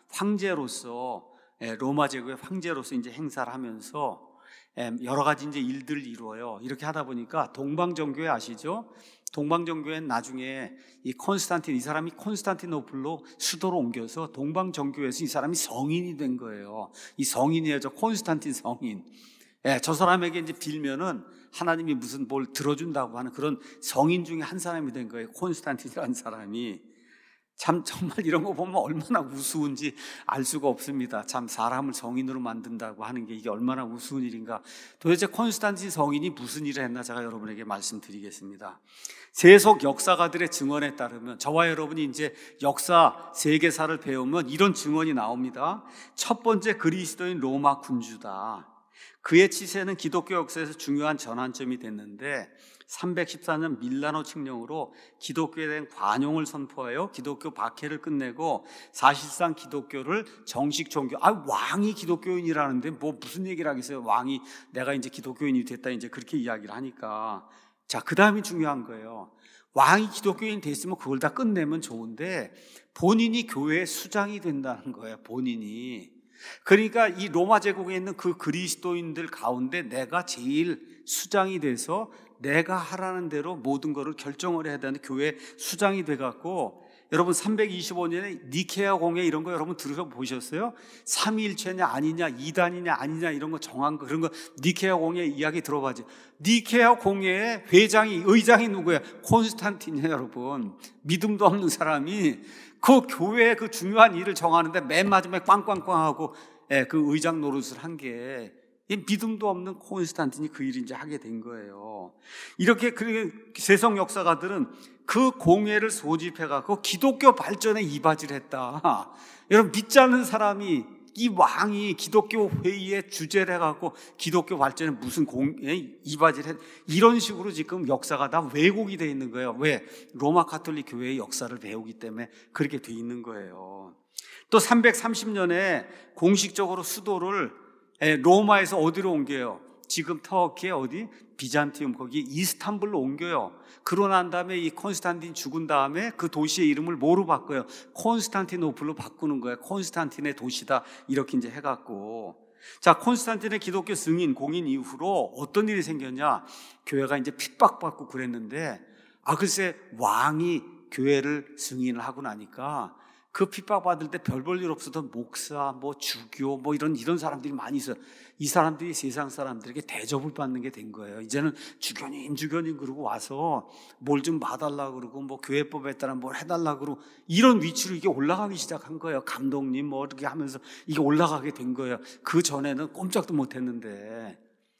황제로서 로마 제국의 황제로서 이제 행사를 하면서 여러 가지 이제 일들을 이루어요. 이렇게 하다 보니까 동방정교회 아시죠? 동방정교회는 나중에 이 콘스탄틴, 이 사람이 콘스탄티노플로 수도로 옮겨서 동방정교회에서 이 사람이 성인이 된 거예요. 이 성인이에요. 저 콘스탄틴 성인. 예, 저 사람에게 이제 빌면은 하나님이 무슨 뭘 들어준다고 하는 그런 성인 중에 한 사람이 된 거예요. 콘스탄틴이라는 사람이. 참 정말 이런 거 보면 얼마나 우스운지 알 수가 없습니다. 참 사람을 성인으로 만든다고 하는 게 이게 얼마나 우스운 일인가. 도대체 콘스탄틴 성인이 무슨 일을 했나 제가 여러분에게 말씀드리겠습니다. 세속 역사가들의 증언에 따르면 저와 여러분이 이제 역사 세계사를 배우면 이런 증언이 나옵니다. 첫 번째 그리스도인 로마 군주다. 그의 치세는 기독교 역사에서 중요한 전환점이 됐는데 삼백십사 년 밀라노 칙령으로 기독교에 대한 관용을 선포하여 기독교 박해를 끝내고 사실상 기독교를 정식 종교, 아, 왕이 기독교인이라는데 뭐 무슨 얘기를 하겠어요. 왕이 내가 이제 기독교인이 됐다 이제 그렇게 이야기를 하니까. 자, 그 다음이 중요한 거예요. 왕이 기독교인 됐으면 그걸 다 끝내면 좋은데 본인이 교회의 수장이 된다는 거예요. 본인이. 그러니까 이 로마 제국에 있는 그 그리스도인들 가운데 내가 제일 수장이 돼서 내가 하라는 대로 모든 것을 결정을 해야 되는 교회 수장이 돼갖고, 여러분 삼백이십오 년에 니케아 공회 이런 거 여러분 들어보셨어요? 삼위일체냐 아니냐, 이단이냐 아니냐 이런 거 정한 거, 그런 거 니케아 공회 이야기 들어봐죠. 니케아 공회의 회장이, 의장이 누구예요? 콘스탄틴이에요. 여러분, 믿음도 없는 사람이 그 교회의 그 중요한 일을 정하는데 맨 마지막에 꽝꽝꽝하고 예, 그 의장 노릇을 한 게 믿음도 없는 콘스탄틴이 그 일을 이제 하게 된 거예요. 이렇게 그 세속 역사가들은 그 공회를 소집해갖고 기독교 발전에 이바지를 했다. 여러분, 믿지 않는 사람이 이 왕이 기독교 회의에 주재를 해갖고 기독교 발전에 무슨 공에 이바지를 했, 이런 식으로 지금 역사가 다 왜곡이 돼 있는 거예요. 왜? 로마 가톨릭 교회의 역사를 배우기 때문에 그렇게 돼 있는 거예요. 또 삼백삼십 년에 공식적으로 수도를 로마에서 어디로 옮겨요? 지금 터키의 어디? 비잔티움, 거기 이스탄불로 옮겨요. 그러고 난 다음에 이 콘스탄틴 죽은 다음에 그 도시의 이름을 뭐로 바꿔요? 콘스탄티노플로 바꾸는 거예요. 콘스탄틴의 도시다 이렇게 이제 해갖고. 자, 콘스탄틴의 기독교 승인 공인 이후로 어떤 일이 생겼냐? 교회가 이제 핍박받고 그랬는데, 아 글쎄 왕이 교회를 승인을 하고 나니까 그 핍박받을 때 별 볼 일 없었던 목사, 뭐 주교, 뭐 이런 이런 사람들이 많이 있어요. 이 사람들이 세상 사람들에게 대접을 받는 게 된 거예요. 이제는 주교님, 주교님 그러고 와서 뭘 좀 봐달라고 그러고, 뭐 교회법에 따라 뭘 해달라고 그러고, 이런 위치로 이게 올라가기 시작한 거예요. 감독님 뭐 이렇게 하면서 이게 올라가게 된 거예요. 그 전에는 꼼짝도 못 했는데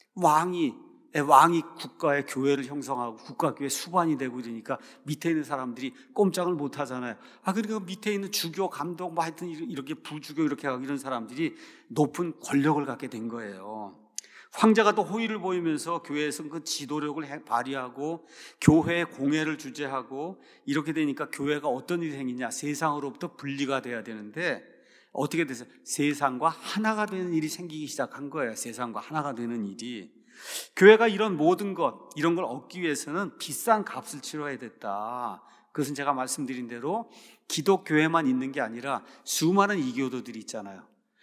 왕이 왕이 국가의 교회를 형성하고 국가교회 수반이 되고 이러니까 밑에 있는 사람들이 꼼짝을 못 하잖아요. 아, 그러니까 밑에 있는 주교, 감독, 뭐 하여튼 이렇게 부주교 이렇게 하고 이런 사람들이 높은 권력을 갖게 된 거예요. 황제가 또 호의를 보이면서 교회에서 그 지도력을 발휘하고 교회의 공회를 주재하고 이렇게 되니까 교회가 어떤 일이 생기냐? 세상으로부터 분리가 돼야 되는데 어떻게 됐어요? 세상과 하나가 되는 일이 생기기 시작한 거예요. 세상과 하나가 되는 일이. 교회가 이런 모든 것, 이런 걸 얻기 위해서는 비싼 값을 치러야 됐다. 그것은 제가 말씀드린 대로 기독교회만 있는 게 아니라 수많은 이교도들이 있잖아요.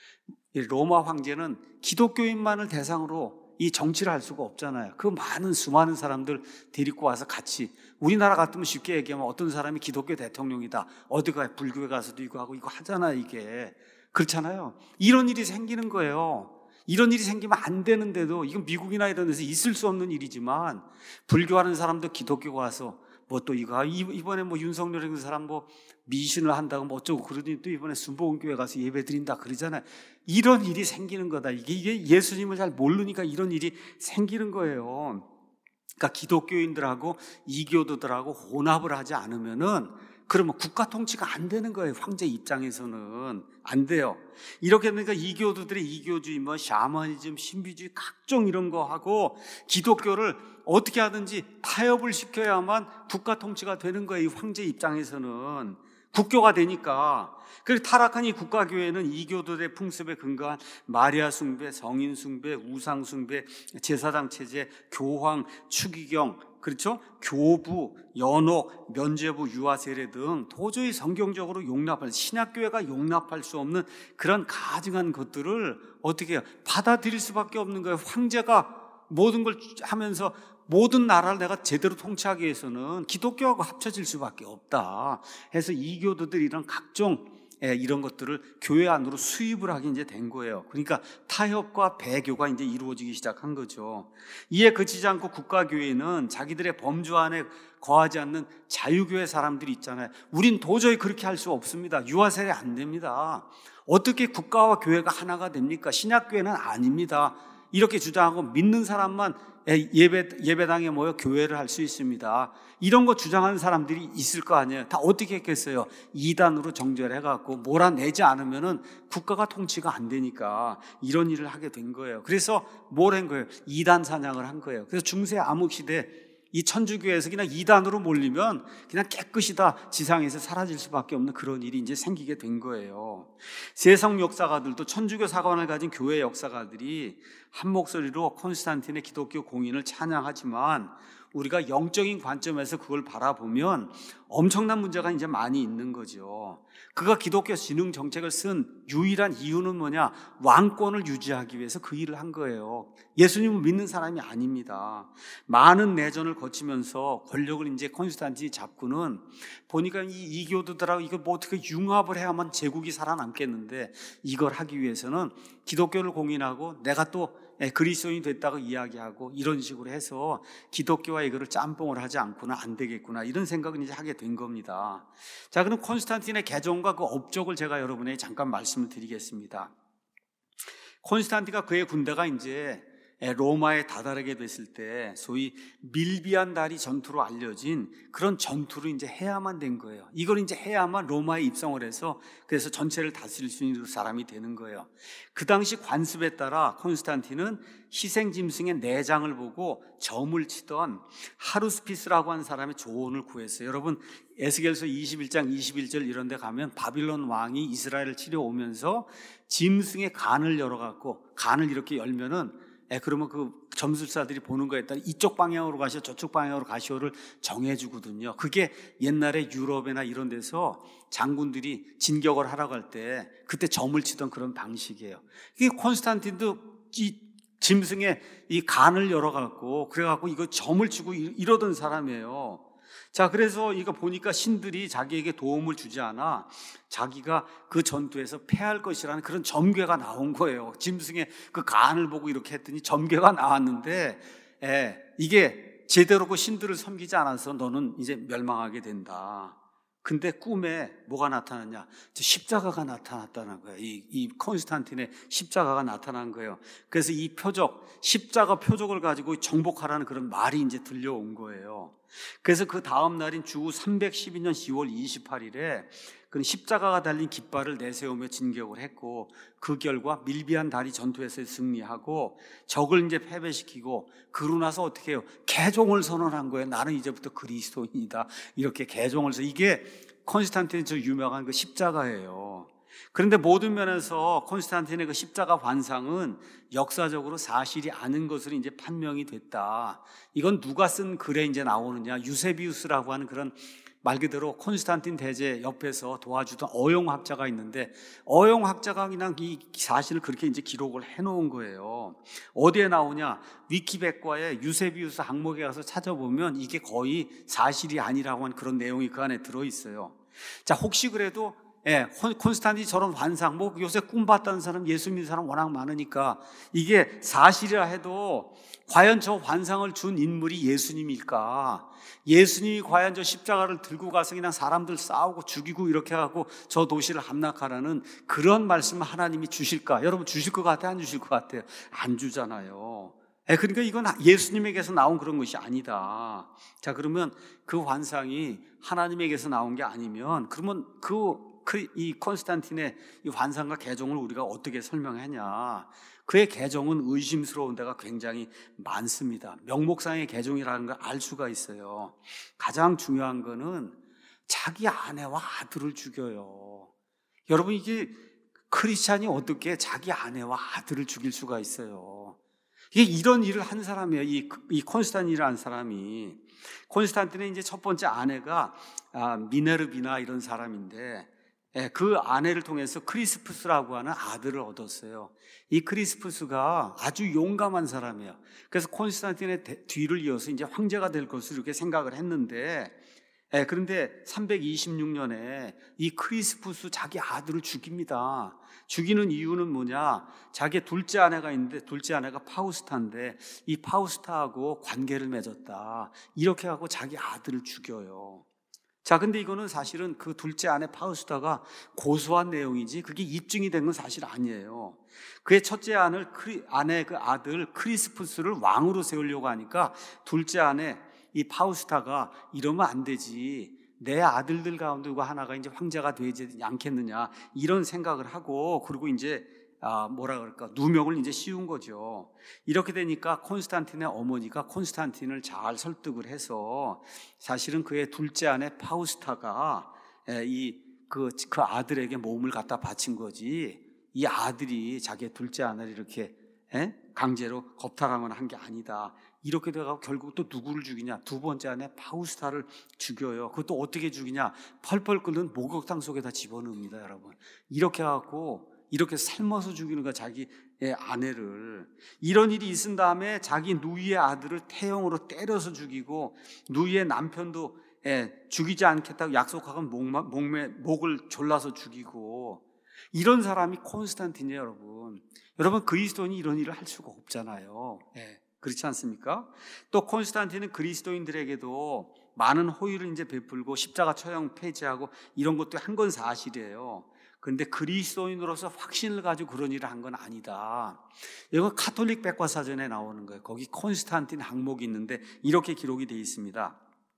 로마 황제는 기독교인만을 대상으로 이 정치를 할 수가 없잖아요. 그 많은 수많은 사람들 데리고 와서 같이, 우리나라 같으면 쉽게 얘기하면 어떤 사람이 기독교 대통령이다, 어디 가요, 불교에 가서도 이거 하고 이거 하잖아요. 이게 그렇잖아요. 이런 일이 생기는 거예요. 이런 일이 생기면 안 되는데도, 이건 미국이나 이런 데서 있을 수 없는 일이지만 불교하는 사람도 기독교가 와서 뭐 또 이거 이번에 뭐 윤석열 이런 사람 뭐 미신을 한다고 뭐 어쩌고 그러더니 또 이번에 순복음교회 가서 예배 드린다 그러잖아요. 이런 일이 생기는 거다. 이게 이게 예수님을 잘 모르니까 이런 일이 생기는 거예요. 그러니까 기독교인들하고 이교도들하고 혼합을 하지 않으면은 그러면 국가 통치가 안 되는 거예요. 황제 입장에서는 안 돼요. 이렇게 되니까 이교도들의 이교주의, 뭐 샤머니즘, 신비주의 각종 이런 거 하고 기독교를 어떻게 하든지 타협을 시켜야만 국가 통치가 되는 거예요. 이 황제 입장에서는 국교가 되니까. 그래서 타락한 이 국가교회는 이교도들의 풍습에 근거한 마리아 숭배, 성인 숭배, 우상 숭배, 제사장 체제, 교황, 추기경, 그렇죠? 교부, 연옥, 면죄부, 유아 세례 등 도저히 성경적으로 용납할, 신약교회가 용납할 수 없는 그런 가증한 것들을 어떻게 해요? 받아들일 수밖에 없는 거예요. 황제가 모든 걸 하면서 모든 나라를 내가 제대로 통치하기 위해서는 기독교하고 합쳐질 수밖에 없다 해서 이교도들이 이런 각종 이런 것들을 교회 안으로 수입을 하게 이제 된 거예요. 그러니까 타협과 배교가 이제 이루어지기 시작한 거죠. 이에 그치지 않고 국가교회는 자기들의 범주 안에 거하지 않는 자유교회 사람들이 있잖아요. 우린 도저히 그렇게 할 수 없습니다. 유아세례 안 됩니다. 어떻게 국가와 교회가 하나가 됩니까? 신약교회는 아닙니다. 이렇게 주장하고 믿는 사람만 예배, 예배당에 모여 교회를 할 수 있습니다. 이런 거 주장하는 사람들이 있을 거 아니에요. 다 어떻게 했겠어요? 이단으로 정죄해갖고 몰아내지 않으면은 국가가 통치가 안 되니까 이런 일을 하게 된 거예요. 그래서 뭘 한 거예요? 이단 사냥을 한 거예요. 그래서 중세 암흑 시대 이 천주교에서 그냥 이단으로 몰리면 그냥 깨끗이 다 지상에서 사라질 수밖에 없는 그런 일이 이제 생기게 된 거예요. 세상 역사가들도 천주교 사관을 가진 교회 역사가들이 한 목소리로 콘스탄틴의 기독교 공인을 찬양하지만 우리가 영적인 관점에서 그걸 바라보면 엄청난 문제가 이제 많이 있는 거죠. 그가 기독교 진흥 정책을 쓴 유일한 이유는 뭐냐? 왕권을 유지하기 위해서 그 일을 한 거예요. 예수님을 믿는 사람이 아닙니다. 많은 내전을 거치면서 권력을 이제 콘스탄틴이 잡고는 보니까 이 이교도들하고 이거 뭐 어떻게 융합을 해야만 제국이 살아남겠는데 이걸 하기 위해서는 기독교를 공인하고 내가 또 그리스도인이 됐다고 이야기하고 이런 식으로 해서 기독교와 이거를 짬뽕을 하지 않고는 안 되겠구나 이런 생각을 이제 하게 된 겁니다. 자, 그럼 콘스탄틴의 개종과 그 업적을 제가 여러분에게 잠깐 말씀을 드리겠습니다. 콘스탄틴과 그의 군대가 이제 로마에 다다르게 됐을 때 소위 밀비안 다리 전투로 알려진 그런 전투를 이제 해야만 된 거예요. 이걸 이제 해야만 로마에 입성을 해서 그래서 전체를 다스릴 수 있는 사람이 되는 거예요. 그 당시 관습에 따라 콘스탄틴은 희생 짐승의 내장을 보고 점을 치던 하루스피스라고 하는 사람의 조언을 구했어요. 여러분 에스겔서 이십일 장 이십일 절 이런 데 가면 바빌론 왕이 이스라엘을 치려오면서 짐승의 간을 열어갖고 간을 이렇게 열면은 예, 그러면 그 점술사들이 보는 거에 따라 이쪽 방향으로 가시오 저쪽 방향으로 가시오를 정해주거든요. 그게 옛날에 유럽이나 이런 데서 장군들이 진격을 하러 갈 때 그때 점을 치던 그런 방식이에요. 이게 콘스탄틴도 이 짐승의 이 간을 열어갖고 그래갖고 이거 점을 치고 이러던 사람이에요. 자, 그래서 이거 보니까 신들이 자기에게 도움을 주지 않아 자기가 그 전투에서 패할 것이라는 그런 점괘가 나온 거예요. 짐승의 그 간을 보고 이렇게 했더니 점괘가 나왔는데 예, 이게 제대로 그 신들을 섬기지 않아서 너는 이제 멸망하게 된다. 근데 꿈에 뭐가 나타났냐? 십자가가 나타났다는 거예요. 이, 이 콘스탄틴의 십자가가 나타난 거예요. 그래서 이 표적, 십자가 표적을 가지고 정복하라는 그런 말이 이제 들려온 거예요. 그래서 그 다음 날인 주 삼백십이 년 시월 이십팔일에 그 십자가가 달린 깃발을 내세우며 진격을 했고 그 결과 밀비안 다리 전투에서 승리하고 적을 이제 패배시키고 그러고 나서 어떻게 해요? 개종을 선언한 거예요. 나는 이제부터 그리스도인이다. 이렇게 개종을 해서 이게 콘스탄틴의 저 유명한 그 십자가예요. 그런데 모든 면에서 콘스탄틴의 그 십자가 환상은 역사적으로 사실이 아닌 것으로 이제 판명이 됐다. 이건 누가 쓴 글에 이제 나오느냐? 유세비우스라고 하는 그런 말 그대로 콘스탄틴 대제 옆에서 도와주던 어용학자가 있는데 어용학자가 그냥 이 사실을 그렇게 이제 기록을 해놓은 거예요. 어디에 나오냐? 위키백과에 유세비우스 항목에 가서 찾아보면 이게 거의 사실이 아니라고 하는 그런 내용이 그 안에 들어있어요. 자, 혹시 그래도 예, 콘스탄틴이 저런 환상, 뭐 요새 꿈 봤다는 사람, 예수 믿는 사람 워낙 많으니까 이게 사실이라 해도 과연 저 환상을 준 인물이 예수님일까? 예수님이 과연 저 십자가를 들고 가서 그냥 사람들 싸우고 죽이고 이렇게 하고 저 도시를 함락하라는 그런 말씀을 하나님이 주실까? 여러분 주실 것 같아요? 안 주실 것 같아요? 안 주잖아요. 예, 그러니까 이건 예수님에게서 나온 그런 것이 아니다. 자, 그러면 그 환상이 하나님에게서 나온 게 아니면 그러면 그 그 이 콘스탄틴의 이 환상과 개종을 우리가 어떻게 설명하냐? 그의 개종은 의심스러운 데가 굉장히 많습니다. 명목상의 개종이라는 걸 알 수가 있어요. 가장 중요한 거는 자기 아내와 아들을 죽여요. 여러분 이게 크리스찬이 어떻게 자기 아내와 아들을 죽일 수가 있어요? 이게 이런 일을 한 사람이에요. 이, 이 콘스탄틴이라는 사람이. 콘스탄틴의 이제 첫 번째 아내가 아, 미네르비나 이런 사람인데 예, 그 아내를 통해서 크리스푸스라고 하는 아들을 얻었어요. 이 크리스푸스가 아주 용감한 사람이에요. 그래서 콘스탄틴의 대, 뒤를 이어서 이제 황제가 될 것으로 이렇게 생각을 했는데, 예, 그런데 삼백이십육 년에 이 크리스푸스 자기 아들을 죽입니다. 죽이는 이유는 뭐냐? 자기 둘째 아내가 있는데 둘째 아내가 파우스타인데 이 파우스타하고 관계를 맺었다. 이렇게 하고 자기 아들을 죽여요. 자, 근데 이거는 사실은 그 둘째 아내 파우스타가 고소한 내용이지 그게 입증이 된 건 사실 아니에요. 그의 첫째 아들, 아내 그 아들 크리스푸스를 왕으로 세우려고 하니까 둘째 아내 이 파우스타가 이러면 안 되지. 내 아들들 가운데 누가 하나가 이제 황제가 되지 않겠느냐 이런 생각을 하고 그리고 이제 아, 뭐라 그럴까, 누명을 이제 씌운 거죠. 이렇게 되니까 콘스탄틴의 어머니가 콘스탄틴을 잘 설득을 해서 사실은 그의 둘째 아내 파우스타가 이 그 그 아들에게 몸을 갖다 바친 거지, 이 아들이 자기의 둘째 아내를 이렇게 에? 강제로 겁탈하거나 한 게 아니다. 이렇게 돼가고 결국 또 누구를 죽이냐? 두 번째 아내 파우스타를 죽여요. 그것도 어떻게 죽이냐? 펄펄 끓는 목욕탕 속에다 집어넣습니다, 여러분. 이렇게 해갖고 이렇게 삶아서 죽이는 거야, 자기의 아내를. 이런 일이 있은 다음에 자기 누이의 아들을 태형으로 때려서 죽이고, 누이의 남편도 죽이지 않겠다고 약속하고 목마, 목매, 목을 졸라서 죽이고, 이런 사람이 콘스탄틴이에요, 여러분. 여러분, 그리스도인이 이런 일을 할 수가 없잖아요. 네, 그렇지 않습니까? 또 콘스탄틴은 그리스도인들에게도 많은 호의를 이제 베풀고 십자가 처형 폐지하고 이런 것도 한 건 사실이에요. 그런데 그리스도인으로서 확신을 가지고 그런 일을 한 건 아니다. 이거 가톨릭 백과사전에 나오는 거예요. 거기 콘스탄틴 항목이 있는데 이렇게 기록이 되어 있습니다.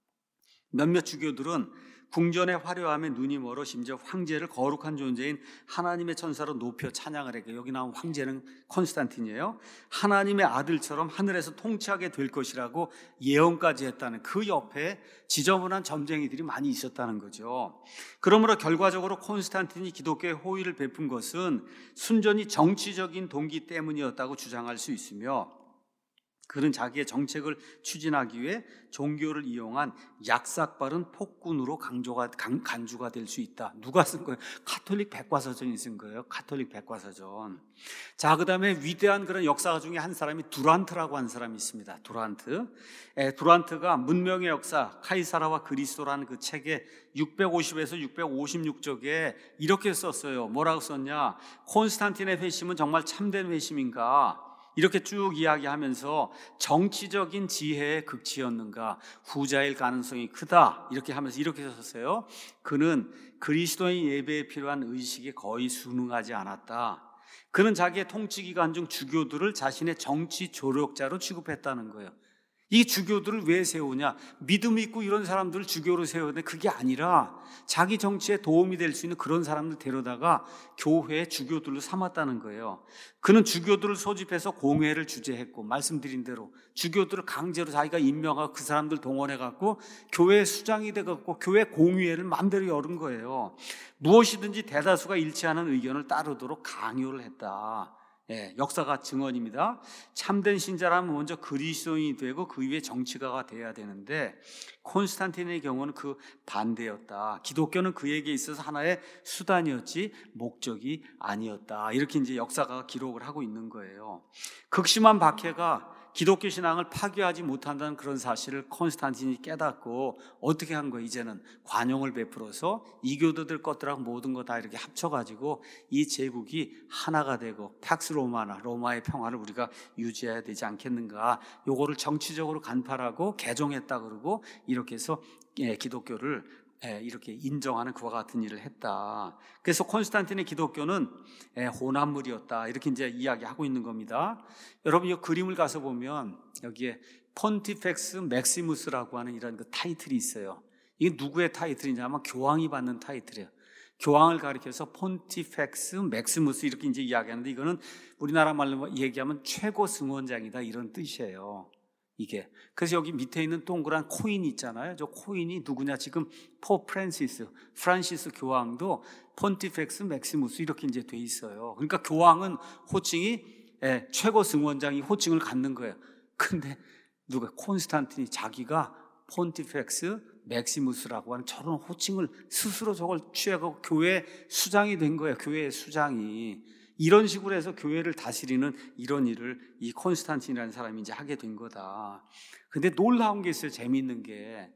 몇몇 주교들은 궁전의 화려함에 눈이 멀어 심지어 황제를 거룩한 존재인 하나님의 천사로 높여 찬양을 했고, 여기 나온 황제는 콘스탄틴이에요. 하나님의 아들처럼 하늘에서 통치하게 될 것이라고 예언까지 했다는, 그 옆에 지저분한 점쟁이들이 많이 있었다는 거죠. 그러므로 결과적으로 콘스탄틴이 기독교에 호의를 베푼 것은 순전히 정치적인 동기 때문이었다고 주장할 수 있으며, 그는 자기의 정책을 추진하기 위해 종교를 이용한 약삭빠른 폭군으로 강조가, 강, 간주가 될 수 있다. 누가 쓴 거예요? 가톨릭 백과사전이 쓴 거예요. 가톨릭 백과사전. 자, 그 다음에 위대한 그런 역사가 중에 한 사람이 두란트라고 한 사람이 있습니다. 두란트. 에, 두란트가 문명의 역사, 카이사라와 그리스도라는 그 책에 육백오십에서 육백오십육 쪽에 이렇게 썼어요. 뭐라고 썼냐? 콘스탄틴의 회심은 정말 참된 회심인가? 이렇게 쭉 이야기하면서 정치적인 지혜의 극치였는가, 후자일 가능성이 크다, 이렇게 하면서 이렇게 썼어요. 그는 그리스도인 예배에 필요한 의식에 거의 순응하지 않았다. 그는 자기의 통치 기간 중 주교들을 자신의 정치 조력자로 취급했다는 거예요. 이 주교들을 왜 세우냐? 믿음 있고 이런 사람들을 주교로 세우는데 그게 아니라 자기 정치에 도움이 될 수 있는 그런 사람들 데려다가 교회의 주교들로 삼았다는 거예요. 그는 주교들을 소집해서 공회를 주재했고, 말씀드린 대로 주교들을 강제로 자기가 임명하고 그 사람들 동원해갖고 교회 수장이 돼갖고 교회 공의회를 마음대로 열은 거예요. 무엇이든지 대다수가 일치하는 의견을 따르도록 강요를 했다. 예, 역사가 증언입니다. 참된 신자라면 먼저 그리스도인이 되고 그 위에 정치가가 돼야 되는데, 콘스탄틴의 경우는 그 반대였다. 기독교는 그에게 있어서 하나의 수단이었지 목적이 아니었다. 이렇게 이제 역사가 기록을 하고 있는 거예요. 극심한 박해가 기독교 신앙을 파괴하지 못한다는 그런 사실을 콘스탄틴이 깨닫고 어떻게 한 거예요? 이제는 관용을 베풀어서 이교도들 것들하고 모든 거 다 이렇게 합쳐가지고 이 제국이 하나가 되고 팍스 로마나 로마의 평화를 우리가 유지해야 되지 않겠는가, 요거를 정치적으로 간파하고 개종했다 그러고 이렇게 해서 기독교를 이렇게 인정하는 그와 같은 일을 했다. 그래서 콘스탄틴의 기독교는 혼합물이었다, 이렇게 이제 이야기하고 있는 겁니다. 여러분, 이 그림을 가서 보면 여기에 폰티펙스 맥시무스라고 하는 이런 그 타이틀이 있어요. 이게 누구의 타이틀이냐면 교황이 받는 타이틀이에요. 교황을 가리켜서 폰티펙스 맥시무스 이렇게 이제 이야기하는데, 이거는 우리나라 말로 얘기하면 최고 승원장이다, 이런 뜻이에요. 이게. 그래서 여기 밑에 있는 동그란 코인이 있잖아요. 저 코인이 누구냐? 지금 포 프란시스, 프란시스 교황도 폰티펙스 맥시무스 이렇게 이제 돼 있어요. 그러니까 교황은 호칭이 예, 최고 승원장이 호칭을 갖는 거예요. 근데 누가 콘스탄틴이 자기가 폰티펙스 맥시무스라고 하는 저런 호칭을 스스로 저걸 취하고 교회 수장이 된 거예요. 교회 수장이. 이런 식으로 해서 교회를 다스리는 이런 일을 이 콘스탄틴이라는 사람이 이제 하게 된 거다. 근데 놀라운 게 있어요. 재미있는 게,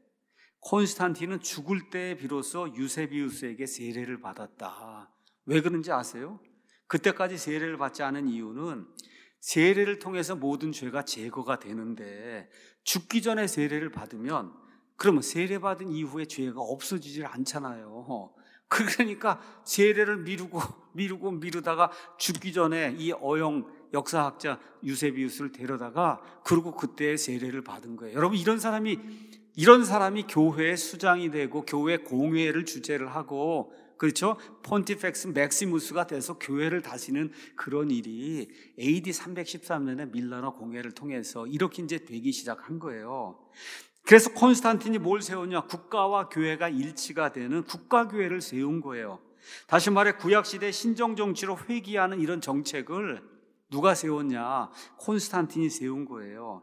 콘스탄틴은 죽을 때 비로소 유세비우스에게 세례를 받았다. 왜 그런지 아세요? 그때까지 세례를 받지 않은 이유는 세례를 통해서 모든 죄가 제거가 되는데, 죽기 전에 세례를 받으면 그러면 세례받은 이후에 죄가 없어지질 않잖아요. 그러니까 세례를 미루고 미루고 미루다가 죽기 전에 이 어용 역사학자 유세비우스를 데려다가 그리고 그때 세례를 받은 거예요. 여러분, 이런 사람이 이런 사람이 교회의 수장이 되고 교회 공회를 주재를 하고 그렇죠? 폰티펙스 맥시무스가 돼서 교회를 다스리는 그런 일이 에이디 삼백십삼 년에 밀라노 공회를 통해서 이렇게 이제 되기 시작한 거예요. 그래서 콘스탄틴이 뭘 세웠냐? 국가와 교회가 일치가 되는 국가교회를 세운 거예요. 다시 말해 구약시대 신정정치로 회귀하는 이런 정책을 누가 세웠냐? 콘스탄틴이 세운 거예요.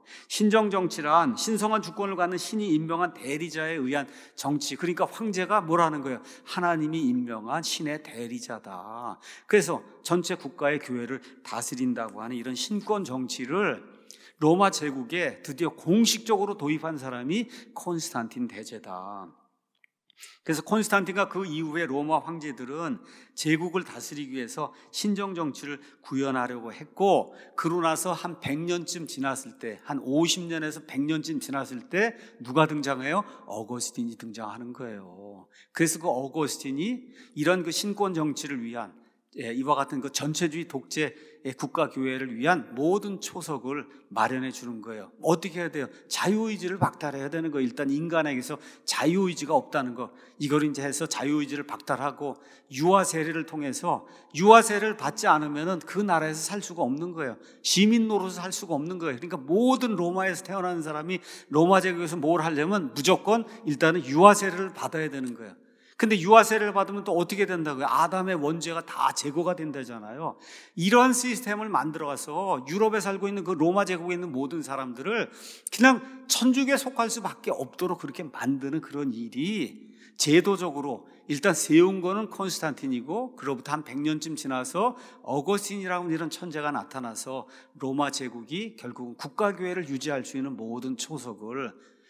신정정치란 신성한 주권을 갖는 신이 임명한 대리자에 의한 정치. 그러니까 황제가 뭐라는 거예요? 하나님이 임명한 신의 대리자다. 그래서 전체 국가의 교회를 다스린다고 하는 이런 신권 정치를 로마 제국에 드디어 공식적으로 도입한 사람이 콘스탄틴 대제다. 그래서 콘스탄틴과 그 이후에 로마 황제들은 제국을 다스리기 위해서 신정 정치를 구현하려고 했고, 그러고 나서 한 백 년쯤 지났을 때, 한 오십 년에서 백 년쯤 지났을 때 누가 등장해요? 어거스틴이 등장하는 거예요. 그래서 그 어거스틴이 이런 그 신권 정치를 위한, 예, 이와 같은 그 전체주의 독재 국가 교회를 위한 모든 초석을 마련해 주는 거예요. 어떻게 해야 돼요? 자유의지를 박탈해야 되는 거예요. 일단 인간에게서 자유의지가 없다는 거, 이걸 이제 해서 자유의지를 박탈하고 유아 세례를 통해서 유아 세례를 받지 않으면은 그 나라에서 살 수가 없는 거예요. 시민 노릇을 할 수가 없는 거예요. 그러니까 모든 로마에서 태어나는 사람이 로마 제국에서 뭘 하려면 무조건 일단은 유아 세례를 받아야 되는 거예요. 근데 유아 세례를 받으면 또 어떻게 된다고요? 아담의 원죄가 다 제거가 된다잖아요. 이러한 시스템을 만들어가서 유럽에 살고 있는 그 로마 제국에 있는 모든 사람들을 그냥 천주교에 속할 수밖에 없도록 그렇게 만드는 그런 일이 제도적으로 일단 세운 거는 콘스탄틴이고, 그로부터 한 백 년쯤 지나서 어거스틴이라는 이런 천재가 나타나서 로마 제국이 결국은 국가교회를 유지할 수 있는 모든 초석을,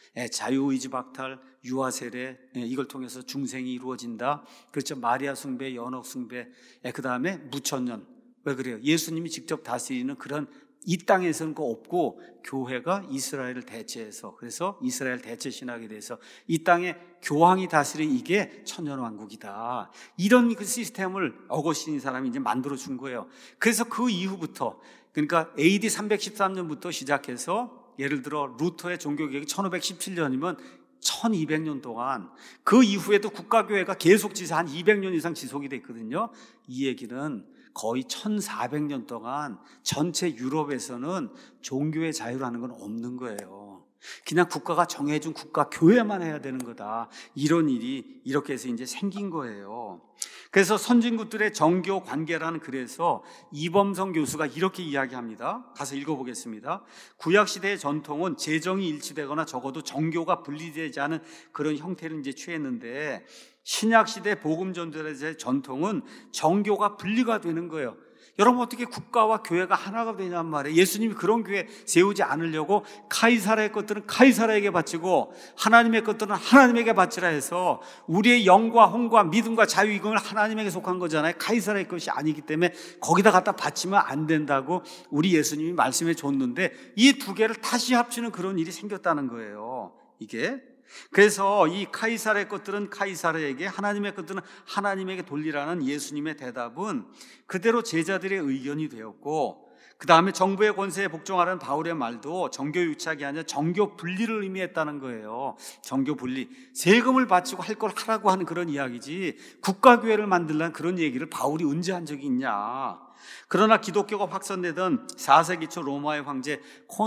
자유의지 박탈, 유아 세례, 이걸 통해서 중생이 이루어진다. 그렇죠. 마리아 숭배, 연옥 숭배, 그 다음에 무천년. 왜 그래요? 예수님이 직접 다스리는 그런 이 땅에서는 거 없고 교회가 이스라엘을 대체해서, 그래서 이스라엘 대체 신학에 대해서 이 땅에 교황이 다스린 이게 천년왕국이다. 이런 그 시스템을 어거스틴 사람이 이제 만들어 준 거예요. 그래서 그 이후부터, 그러니까 에이디 삼백십삼 년부터 시작해서 예를 들어 루터의 종교개혁이 천오백십칠 년이면 천이백 년 동안, 그 이후에도 국가교회가 계속 지속 한 이백 년 이상 지속이 됐거든요. 이 얘기는 거의 천사백 년 동안 전체 유럽에서는 종교의 자유라는 건 없는 거예요. 그냥 국가가 정해준 국가 교회만 해야 되는 거다. 이런 일이 이렇게 해서 이제 생긴 거예요. 그래서 선진국들의 정교 관계라는 글에서 이범성 교수가 이렇게 이야기합니다. 가서 읽어보겠습니다. 구약시대의 전통은 재정이 일치되거나 적어도 정교가 분리되지 않은 그런 형태를 이제 취했는데, 신약시대 복음전도의 전통은 정교가 분리가 되는 거예요. 여러분, 어떻게 국가와 교회가 하나가 되냔 말이에요. 예수님이 그런 교회 세우지 않으려고 카이사라의 것들은 카이사라에게 바치고 하나님의 것들은 하나님에게 바치라 해서 우리의 영과 혼과 믿음과 자유, 이건 하나님에게 속한 거잖아요. 카이사라의 것이 아니기 때문에 거기다 갖다 바치면 안 된다고 우리 예수님이 말씀해 줬는데, 이 두 개를 다시 합치는 그런 일이 생겼다는 거예요. 이게 그래서 이 카이사르의 것들은 카이사르에게, 하나님의 것들은 하나님에게 돌리라는 예수님의 대답은 그대로 제자들의 의견이 되었고, 그 다음에 정부의 권세에 복종하라는 바울의 말도 정교 유착이 아니라 정교 분리를 의미했다는 거예요. 정교 분리, 세금을 바치고 할 걸 하라고 하는 그런 이야기지, 국가교회를 만들라는 그런 얘기를 바울이 언제 한 적이 있냐. 그러나 기독교가 확산되던 사 세기 초 로마의 황제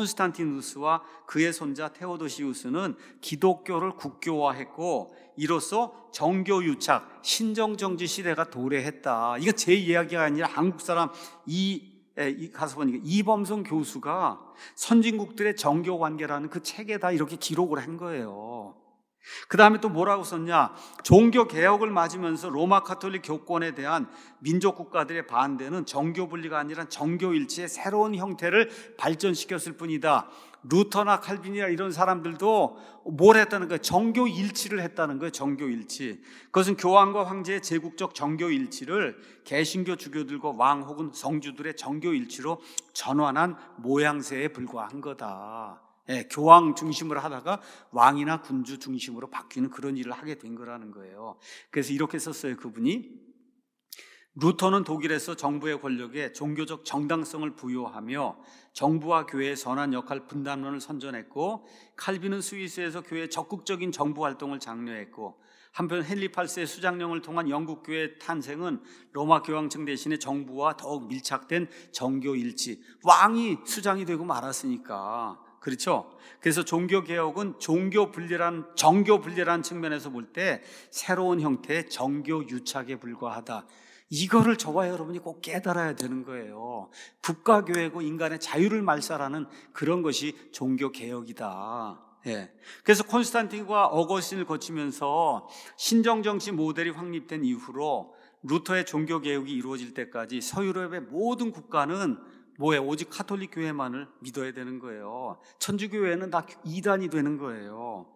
콘스탄티누스와 그의 손자 테오도시우스는 기독교를 국교화했고, 이로써 정교유착, 신정정지 시대가 도래했다. 이거 제 이야기가 아니라 한국 사람 이, 이 가서 보니까 이범성 교수가 선진국들의 정교관계라는 그 책에다 이렇게 기록을 한 거예요. 그 다음에 또 뭐라고 썼냐? 종교 개혁을 맞으면서 로마 카톨릭 교권에 대한 민족 국가들의 반대는 정교 분리가 아니라 정교 일치의 새로운 형태를 발전시켰을 뿐이다. 루터나 칼빈이나 이런 사람들도 뭘 했다는 거예요? 정교 일치를 했다는 거예요. 정교 일치. 그것은 교황과 황제의 제국적 정교 일치를 개신교 주교들과 왕 혹은 성주들의 정교 일치로 전환한 모양새에 불과한 거다. 예, 교황 중심으로 하다가 왕이나 군주 중심으로 바뀌는 그런 일을 하게 된 거라는 거예요. 그래서 이렇게 썼어요, 그분이. 루터는 독일에서 정부의 권력에 종교적 정당성을 부여하며 정부와 교회의 선한 역할 분담론을 선전했고, 칼빈은 스위스에서 교회의 적극적인 정부 활동을 장려했고, 한편 헨리 팔 세의 수장령을 통한 영국 교회의 탄생은 로마 교황청 대신에 정부와 더욱 밀착된 정교 일치, 왕이 수장이 되고 말았으니까, 그렇죠? 그래서 종교 개혁은 종교 분리란 정교 분리란 측면에서 볼 때 새로운 형태의 정교 유착에 불과하다. 이거를 저와 여러분이 꼭 깨달아야 되는 거예요. 국가교회고 인간의 자유를 말살하는 그런 것이 종교개혁이다. 예. 그래서 콘스탄틴과 어거스틴을 거치면서 신정정치 모델이 확립된 이후로 루터의 종교개혁이 이루어질 때까지 서유럽의 모든 국가는 뭐예요? 오직 카톨릭 교회만을 믿어야 되는 거예요. 천주교회는 다 이단이 되는 거예요.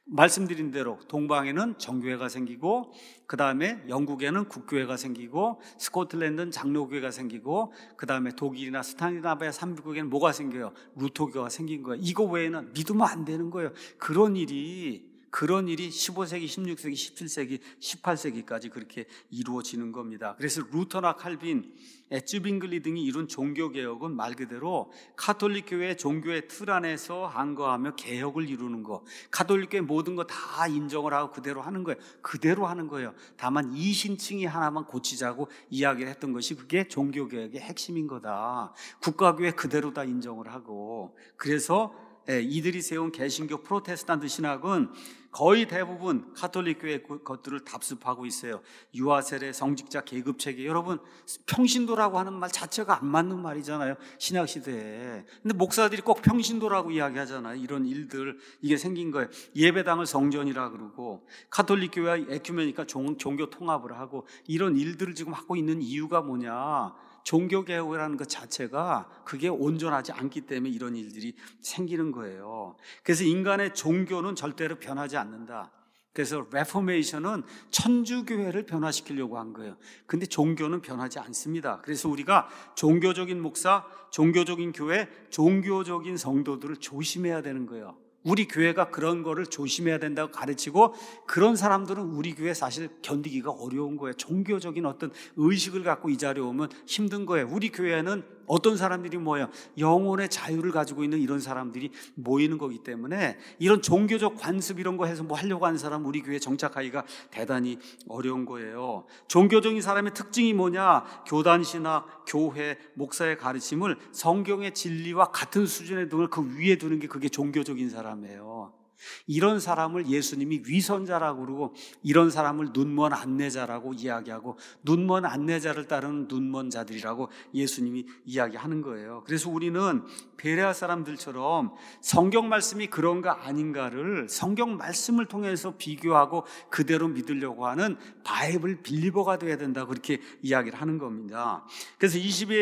말씀드린 대로 동방에는 정교회가 생기고, 그 다음에 영국에는 국교회가 생기고, 스코틀랜드는 장로교회가 생기고, 그 다음에 독일이나 스칸디나비아 삼국에는 뭐가 생겨요? 루터교가 생긴 거예요. 이거 외에는 믿으면 안 되는 거예요. 그런 일이 그런 일이 십오 세기, 십육 세기, 십칠 세기, 십팔 세기까지 그렇게 이루어지는 겁니다. 그래서 루터나 칼빈, 쯔빙글리 등이 이룬 종교개혁은 말 그대로 카톨릭 교회의 종교의 틀 안에서 한거하며 개혁을 이루는 거, 카톨릭 교회 모든 거 다 인정을 하고 그대로 하는 거예요. 그대로 하는 거예요. 다만 이신층이 하나만 고치자고 이야기를 했던 것이 그게 종교개혁의 핵심인 거다. 국가교회 그대로 다 인정을 하고, 그래서 이들이 세운 개신교 프로테스탄트 신학은 거의 대부분 카톨릭 교회 것들을 답습하고 있어요. 유아세례, 성직자 계급체계. 여러분, 평신도라고 하는 말 자체가 안 맞는 말이잖아요, 신약 시대에. 근데 목사들이 꼭 평신도라고 이야기하잖아요. 이런 일들, 이게 생긴 거예요. 예배당을 성전이라 그러고, 카톨릭 교회와 에큐메니카 종교 통합을 하고, 이런 일들을 지금 하고 있는 이유가 뭐냐? 종교개혁이라는 것 자체가 그게 온전하지 않기 때문에 이런 일들이 생기는 거예요. 그래서 인간의 종교는 절대로 변하지 않는다. 그래서 레포메이션은 천주교회를 변화시키려고 한 거예요. 근데 종교는 변하지 않습니다. 그래서 우리가 종교적인 목사, 종교적인 교회, 종교적인 성도들을 조심해야 되는 거예요. 우리 교회가 그런 거를 조심해야 된다고 가르치고, 그런 사람들은 우리 교회 사실 견디기가 어려운 거예요. 종교적인 어떤 의식을 갖고 이 자리에 오면 힘든 거예요. 우리 교회는 어떤 사람들이 모여요? 영혼의 자유를 가지고 있는 이런 사람들이 모이는 거기 때문에 이런 종교적 관습 이런 거 해서 뭐 하려고 하는 사람 우리 교회에 정착하기가 대단히 어려운 거예요. 종교적인 사람의 특징이 뭐냐? 교단 신학, 교회, 목사의 가르침을 성경의 진리와 같은 수준에 두고 그 위에 두는 게 그게 종교적인 사람이에요. 이런 사람을 예수님이 위선자라고 그러고, 이런 사람을 눈먼 안내자라고 이야기하고, 눈먼 안내자를 따르는 눈먼 자들이라고 예수님이 이야기하는 거예요. 그래서 우리는 베레아 사람들처럼 성경 말씀이 그런가 아닌가를 성경 말씀을 통해서 비교하고 그대로 믿으려고 하는 바이블 빌리버가 돼야 된다, 그렇게 이야기를 하는 겁니다. 그래서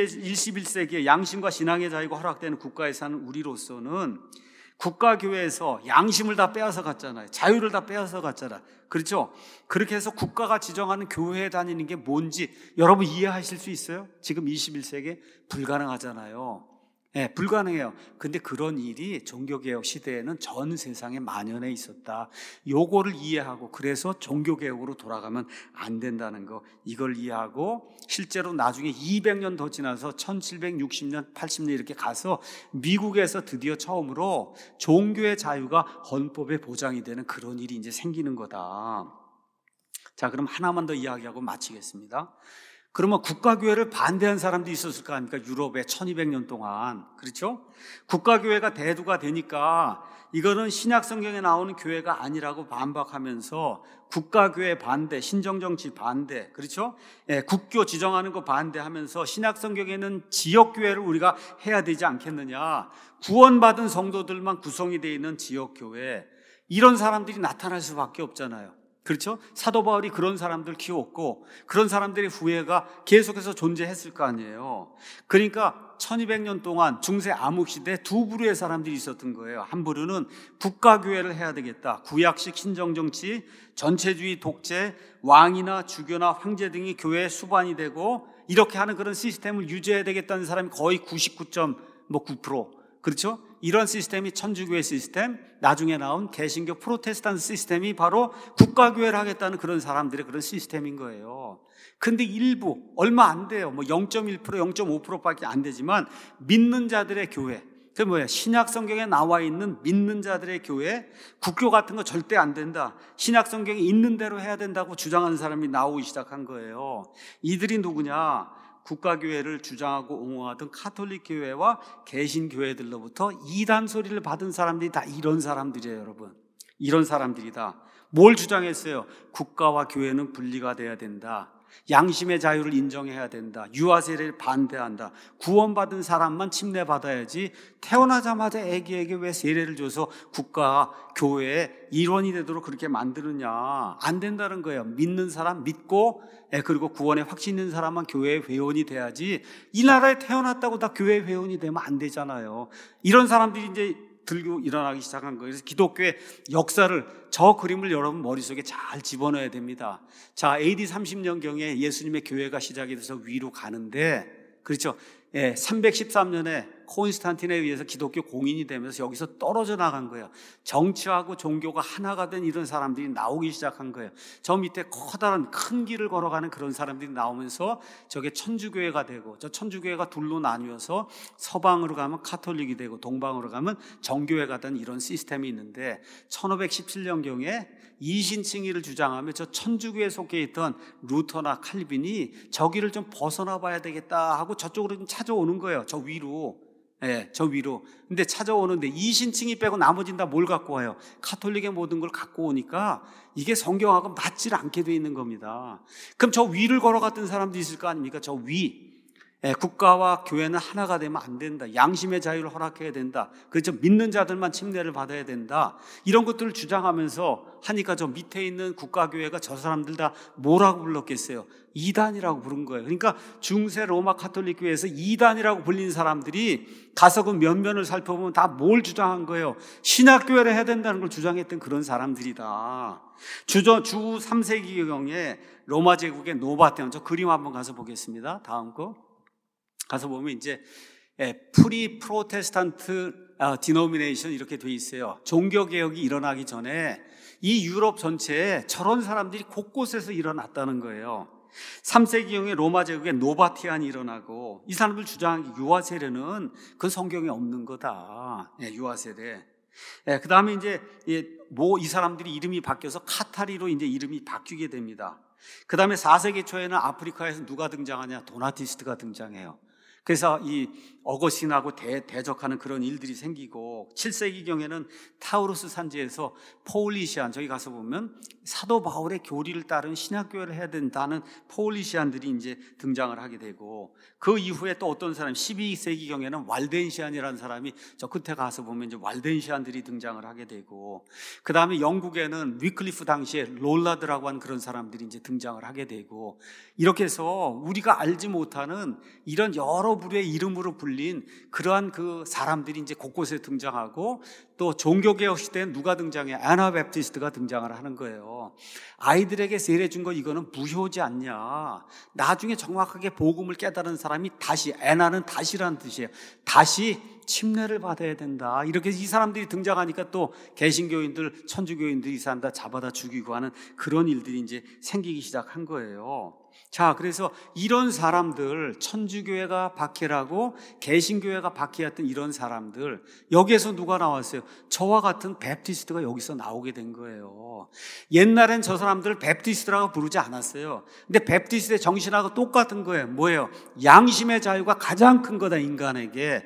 이십일 세기에 양심과 신앙의 자유가 허락되는 국가에 사는 우리로서는 국가교회에서 양심을 다 빼앗아 갔잖아요. 자유를 다 빼앗아 갔잖아요. 그렇죠? 그렇게 해서 국가가 지정하는 교회에 다니는 게 뭔지 여러분 이해하실 수 있어요? 지금 이십일 세기에 불가능하잖아요. 네, 불가능해요. 근데 그런 일이 종교개혁 시대에는 전 세상에 만연해 있었다. 요거를 이해하고, 그래서 종교개혁으로 돌아가면 안 된다는 거, 이걸 이해하고, 실제로 나중에 이백 년 더 지나서 천칠백육십 년, 팔십 년 이렇게 가서 미국에서 드디어 처음으로 종교의 자유가 헌법에 보장이 되는 그런 일이 이제 생기는 거다. 자, 그럼 하나만 더 이야기하고 마치겠습니다. 그러면 국가교회를 반대한 사람도 있었을 거 아닙니까? 유럽에 천이백 년 동안. 그렇죠? 국가교회가 대두가 되니까 이거는 신약 성경에 나오는 교회가 아니라고 반박하면서 국가교회 반대, 신정정치 반대, 그렇죠? 예, 국교 지정하는 거 반대하면서 신약 성경에는 지역교회를 우리가 해야 되지 않겠느냐. 구원받은 성도들만 구성이 되어 있는 지역교회, 이런 사람들이 나타날 수밖에 없잖아요. 그렇죠? 사도 바울이 그런 사람들 키웠고, 그런 사람들의 후예가 계속해서 존재했을 거 아니에요. 그러니까 천이백 년 동안 중세 암흑시대 두 부류의 사람들이 있었던 거예요. 한 부류는 국가교회를 해야 되겠다. 구약식 신정정치, 전체주의 독재, 왕이나 주교나 황제 등이 교회의 수반이 되고 이렇게 하는 그런 시스템을 유지해야 되겠다는 사람이 거의 구십구 점 구 퍼센트. 그렇죠? 이런 시스템이 천주교회 시스템, 나중에 나온 개신교 프로테스탄트 시스템이 바로 국가교회를 하겠다는 그런 사람들의 그런 시스템인 거예요. 근데 일부, 얼마 안 돼요. 뭐 영 점 일 퍼센트, 영 점 오 퍼센트밖에 안 되지만 믿는 자들의 교회, 그 뭐야? 신약 성경에 나와 있는 믿는 자들의 교회, 국교 같은 거 절대 안 된다. 신약 성경에 있는 대로 해야 된다고 주장하는 사람이 나오기 시작한 거예요. 이들이 누구냐? 국가교회를 주장하고 옹호하던 카톨릭 교회와 개신교회들로부터 이단 소리를 받은 사람들이 다 이런 사람들이에요, 여러분. 이런 사람들이다. 뭘 주장했어요? 국가와 교회는 분리가 돼야 된다. 양심의 자유를 인정해야 된다. 유아세례를 반대한다. 구원받은 사람만 침례받아야지 태어나자마자 애기에게 왜 세례를 줘서 국가, 교회의 일원이 되도록 그렇게 만드느냐. 안 된다는 거예요. 믿는 사람 믿고 그리고 구원에 확신 있는 사람만 교회의 회원이 돼야지 이 나라에 태어났다고 다 교회의 회원이 되면 안 되잖아요. 이런 사람들이 이제 들고 일어나기 시작한 거예요. 그래서 기독교의 역사를, 저 그림을 여러분 머릿속에 잘 집어넣어야 됩니다. 자, 에이디 삼십 년경에 예수님의 교회가 시작이 돼서 위로 가는데, 그렇죠? 예, 삼백십삼 년에 콘스탄틴에 의해서 기독교 공인이 되면서 여기서 떨어져 나간 거예요. 정치하고 종교가 하나가 된 이런 사람들이 나오기 시작한 거예요. 저 밑에 커다란 큰 길을 걸어가는 그런 사람들이 나오면서 저게 천주교회가 되고, 저 천주교회가 둘로 나뉘어서 서방으로 가면 카톨릭이 되고 동방으로 가면 정교회가 된 이런 시스템이 있는데, 천오백십칠 년경에 이신칭의를 주장하며 저 천주교에 속해 있던 루터나 칼빈이 저기를 좀 벗어나 봐야 되겠다 하고 저쪽으로 좀 찾아오는 거예요. 저 위로. 예, 저 위로. 근데 찾아오는데 이신칭의 빼고 나머지는 다 뭘 갖고 와요? 카톨릭의 모든 걸 갖고 오니까 이게 성경하고 맞질 않게 돼 있는 겁니다. 그럼 저 위를 걸어갔던 사람도 있을 거 아닙니까? 저 위. 예, 국가와 교회는 하나가 되면 안 된다. 양심의 자유를 허락해야 된다. 그렇죠. 믿는 자들만 침례를 받아야 된다. 이런 것들을 주장하면서 하니까 저 밑에 있는 국가교회가 저 사람들 다 뭐라고 불렀겠어요? 이단이라고 부른 거예요. 그러니까 중세 로마 카톨릭 교회에서 이단이라고 불린 사람들이 가서 그 면면을 살펴보면 다 뭘 주장한 거예요? 신약교회를 해야 된다는 걸 주장했던 그런 사람들이다. 주저, 주 삼 세기경에 로마 제국의 노바테온, 저 그림 한번 가서 보겠습니다. 다음 거. 가서 보면 이제 프리 프로테스탄트 디노미네이션 이렇게 돼 있어요. 종교개혁이 일어나기 전에 이 유럽 전체에 저런 사람들이 곳곳에서 일어났다는 거예요. 삼 세기경에 로마 제국에 노바티안이 일어나고, 이 사람들 주장한 게 유아세례는 그 성경에 없는 거다. 예, 유아세례. 예, 그 다음에 이제 뭐 이 사람들이 이름이 바뀌어서 카타리로 이제 이름이 바뀌게 됩니다. 그 다음에 사 세기 초에는 아프리카에서 누가 등장하냐? 도나티스트가 등장해요. 그래서 이 어거스틴하고 대, 대적하는 그런 일들이 생기고, 칠 세기경에는 타우루스 산지에서 포울리시안, 저기 가서 보면 사도 바울의 교리를 따른 신학교회를 해야 된다는 포울리시안들이 이제 등장을 하게 되고, 그 이후에 또 어떤 사람, 십이 세기경에는 왈덴시안이라는 사람이 저 끝에 가서 보면 이제 왈덴시안들이 등장을 하게 되고, 그 다음에 영국에는 위클리프 당시에 롤라드라고 하는 그런 사람들이 이제 등장을 하게 되고, 이렇게 해서 우리가 알지 못하는 이런 여러 부류의 이름으로 불린 그러한 그 사람들이 이제 곳곳에 등장하고, 또 종교개혁 시대엔 누가 등장해? 아나베프티스트가 등장을 하는 거예요. 아이들에게 세례 준 거 이거는 무효지 않냐? 나중에 정확하게 복음을 깨달은 사람이 다시, 애나는 다시라는 뜻이에요. 다시 침례를 받아야 된다. 이렇게 이 사람들이 등장하니까 또 개신교인들, 천주교인들이 이 사람 다 잡아다 죽이고 하는 그런 일들이 이제 생기기 시작한 거예요. 자, 그래서 이런 사람들, 천주교회가 박해라고 개신교회가 박해했던 이런 사람들, 여기에서 누가 나왔어요? 저와 같은 베프티스트가 여기서 나오게 된 거예요. 옛날엔 저 사람들을 베프티스트라고 부르지 않았어요. 근데 베프티스트의 정신하고 똑같은 거예요. 뭐예요? 양심의 자유가 가장 큰 거다, 인간에게.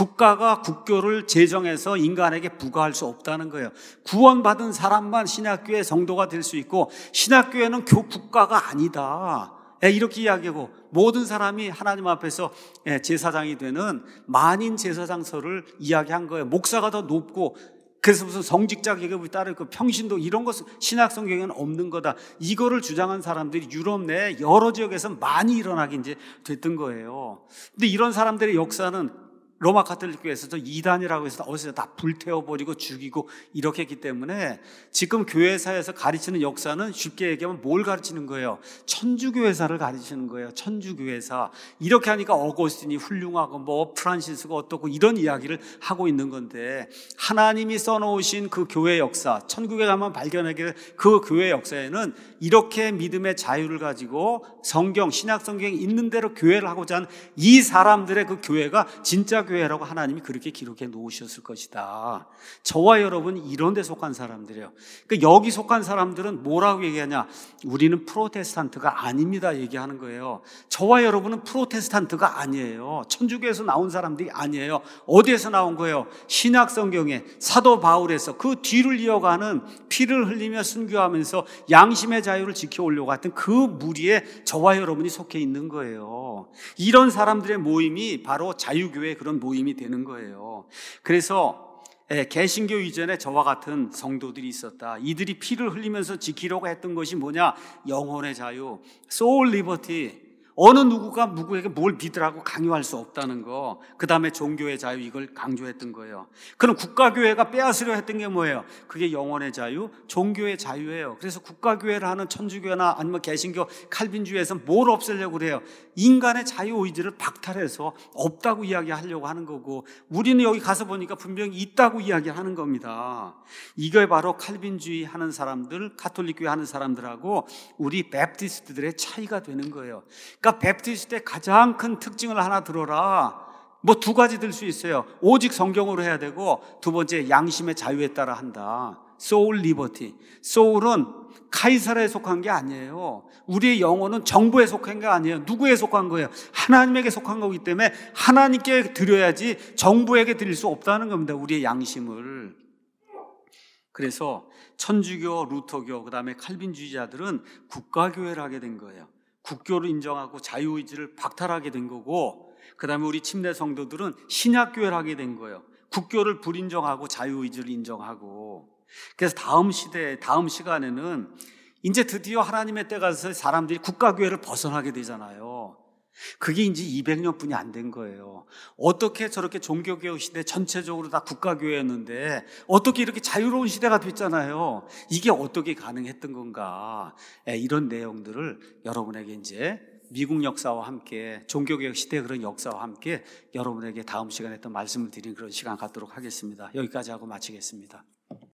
국가가 국교를 제정해서 인간에게 부과할 수 없다는 거예요. 구원받은 사람만 신학교의 성도가 될 수 있고, 신학교회는 교 국가가 아니다. 이렇게 이야기하고, 모든 사람이 하나님 앞에서 제사장이 되는 만인 제사장설을 이야기한 거예요. 목사가 더 높고, 그래서 무슨 성직자 계급이 따르고 그 평신도 이런 것은 신약 성경에는 없는 거다. 이거를 주장한 사람들이 유럽 내 여러 지역에서 많이 일어나게 이제 됐던 거예요. 근데 이런 사람들의 역사는 로마 가톨릭 교회에서도 이단이라고 해서 어디서 다 불태워버리고 죽이고 이렇게 했기 때문에 지금 교회사에서 가르치는 역사는 쉽게 얘기하면 뭘 가르치는 거예요? 천주교회사를 가르치는 거예요. 천주교회사. 이렇게 하니까 어거스틴이 훌륭하고 뭐 프란시스가 어떻고 이런 이야기를 하고 있는 건데, 하나님이 써놓으신 그 교회 역사, 천국에 가면 발견하기를 그 교회 역사에는 이렇게 믿음의 자유를 가지고 성경, 신약 성경이 있는 대로 교회를 하고자 하는 이 사람들의 그 교회가 진짜 교회라고 하나님이 그렇게 기록해 놓으셨을 것이다. 저와 여러분이 이런 데 속한 사람들이에요. 그러니까 여기 속한 사람들은 뭐라고 얘기하냐? 우리는 프로테스탄트가 아닙니다 얘기하는 거예요. 저와 여러분은 프로테스탄트가 아니에요. 천주교에서 나온 사람들이 아니에요. 어디에서 나온 거예요? 신약 성경에 사도 바울에서 그 뒤를 이어가는 피를 흘리며 순교하면서 양심의 자유를 지켜오려고 했던 그 무리에 저와 여러분이 속해 있는 거예요. 이런 사람들의 모임이 바로 자유교회 그런 모임이 되는 거예요. 그래서 개신교 이전에 저와 같은 성도들이 있었다. 이들이 피를 흘리면서 지키려고 했던 것이 뭐냐? 영혼의 자유, soul liberty. 어느 누구가 누구에게 뭘 믿으라고 강요할 수 없다는 거. 그 다음에 종교의 자유, 이걸 강조했던 거예요. 그럼 국가교회가 빼앗으려 했던 게 뭐예요? 그게 영혼의 자유, 종교의 자유예요. 그래서 국가교회를 하는 천주교나 아니면 개신교, 칼빈주의에서 뭘 없애려고 그래요? 인간의 자유의지를 박탈해서 없다고 이야기하려고 하는 거고, 우리는 여기 가서 보니까 분명히 있다고 이야기하는 겁니다. 이게 바로 칼빈주의 하는 사람들, 가톨릭교회 하는 사람들하고 우리 베프티스트들의 차이가 되는 거예요. 그러니까 베프티스트의 가장 큰 특징을 하나 들어라. 뭐 두 가지 들 수 있어요. 오직 성경으로 해야 되고, 두 번째 양심의 자유에 따라 한다. soul liberty. soul은 카이사르에 속한 게 아니에요. 우리의 영혼은 정부에 속한 게 아니에요. 누구에 속한 거예요? 하나님에게 속한 거기 때문에 하나님께 드려야지 정부에게 드릴 수 없다는 겁니다. 우리의 양심을. 그래서 천주교, 루터교, 그 다음에 칼빈주의자들은 국가교회를 하게 된 거예요. 국교를 인정하고 자유의지를 박탈하게 된 거고, 그 다음에 우리 침례 성도들은 신약교회를 하게 된 거예요. 국교를 불인정하고 자유의지를 인정하고. 그래서 다음 시대, 다음 시간에는 이제 드디어 하나님의 때가 가서 사람들이 국가교회를 벗어나게 되잖아요. 그게 이제 이백 년뿐이 안 된 거예요. 어떻게 저렇게 종교개혁 시대 전체적으로 다 국가교회였는데 어떻게 이렇게 자유로운 시대가 됐잖아요. 이게 어떻게 가능했던 건가? 이런 내용들을 여러분에게 이제 미국 역사와 함께, 종교개혁 시대의 그런 역사와 함께 여러분에게 다음 시간에 또 말씀을 드리는 그런 시간 갖도록 하겠습니다. 여기까지 하고 마치겠습니다.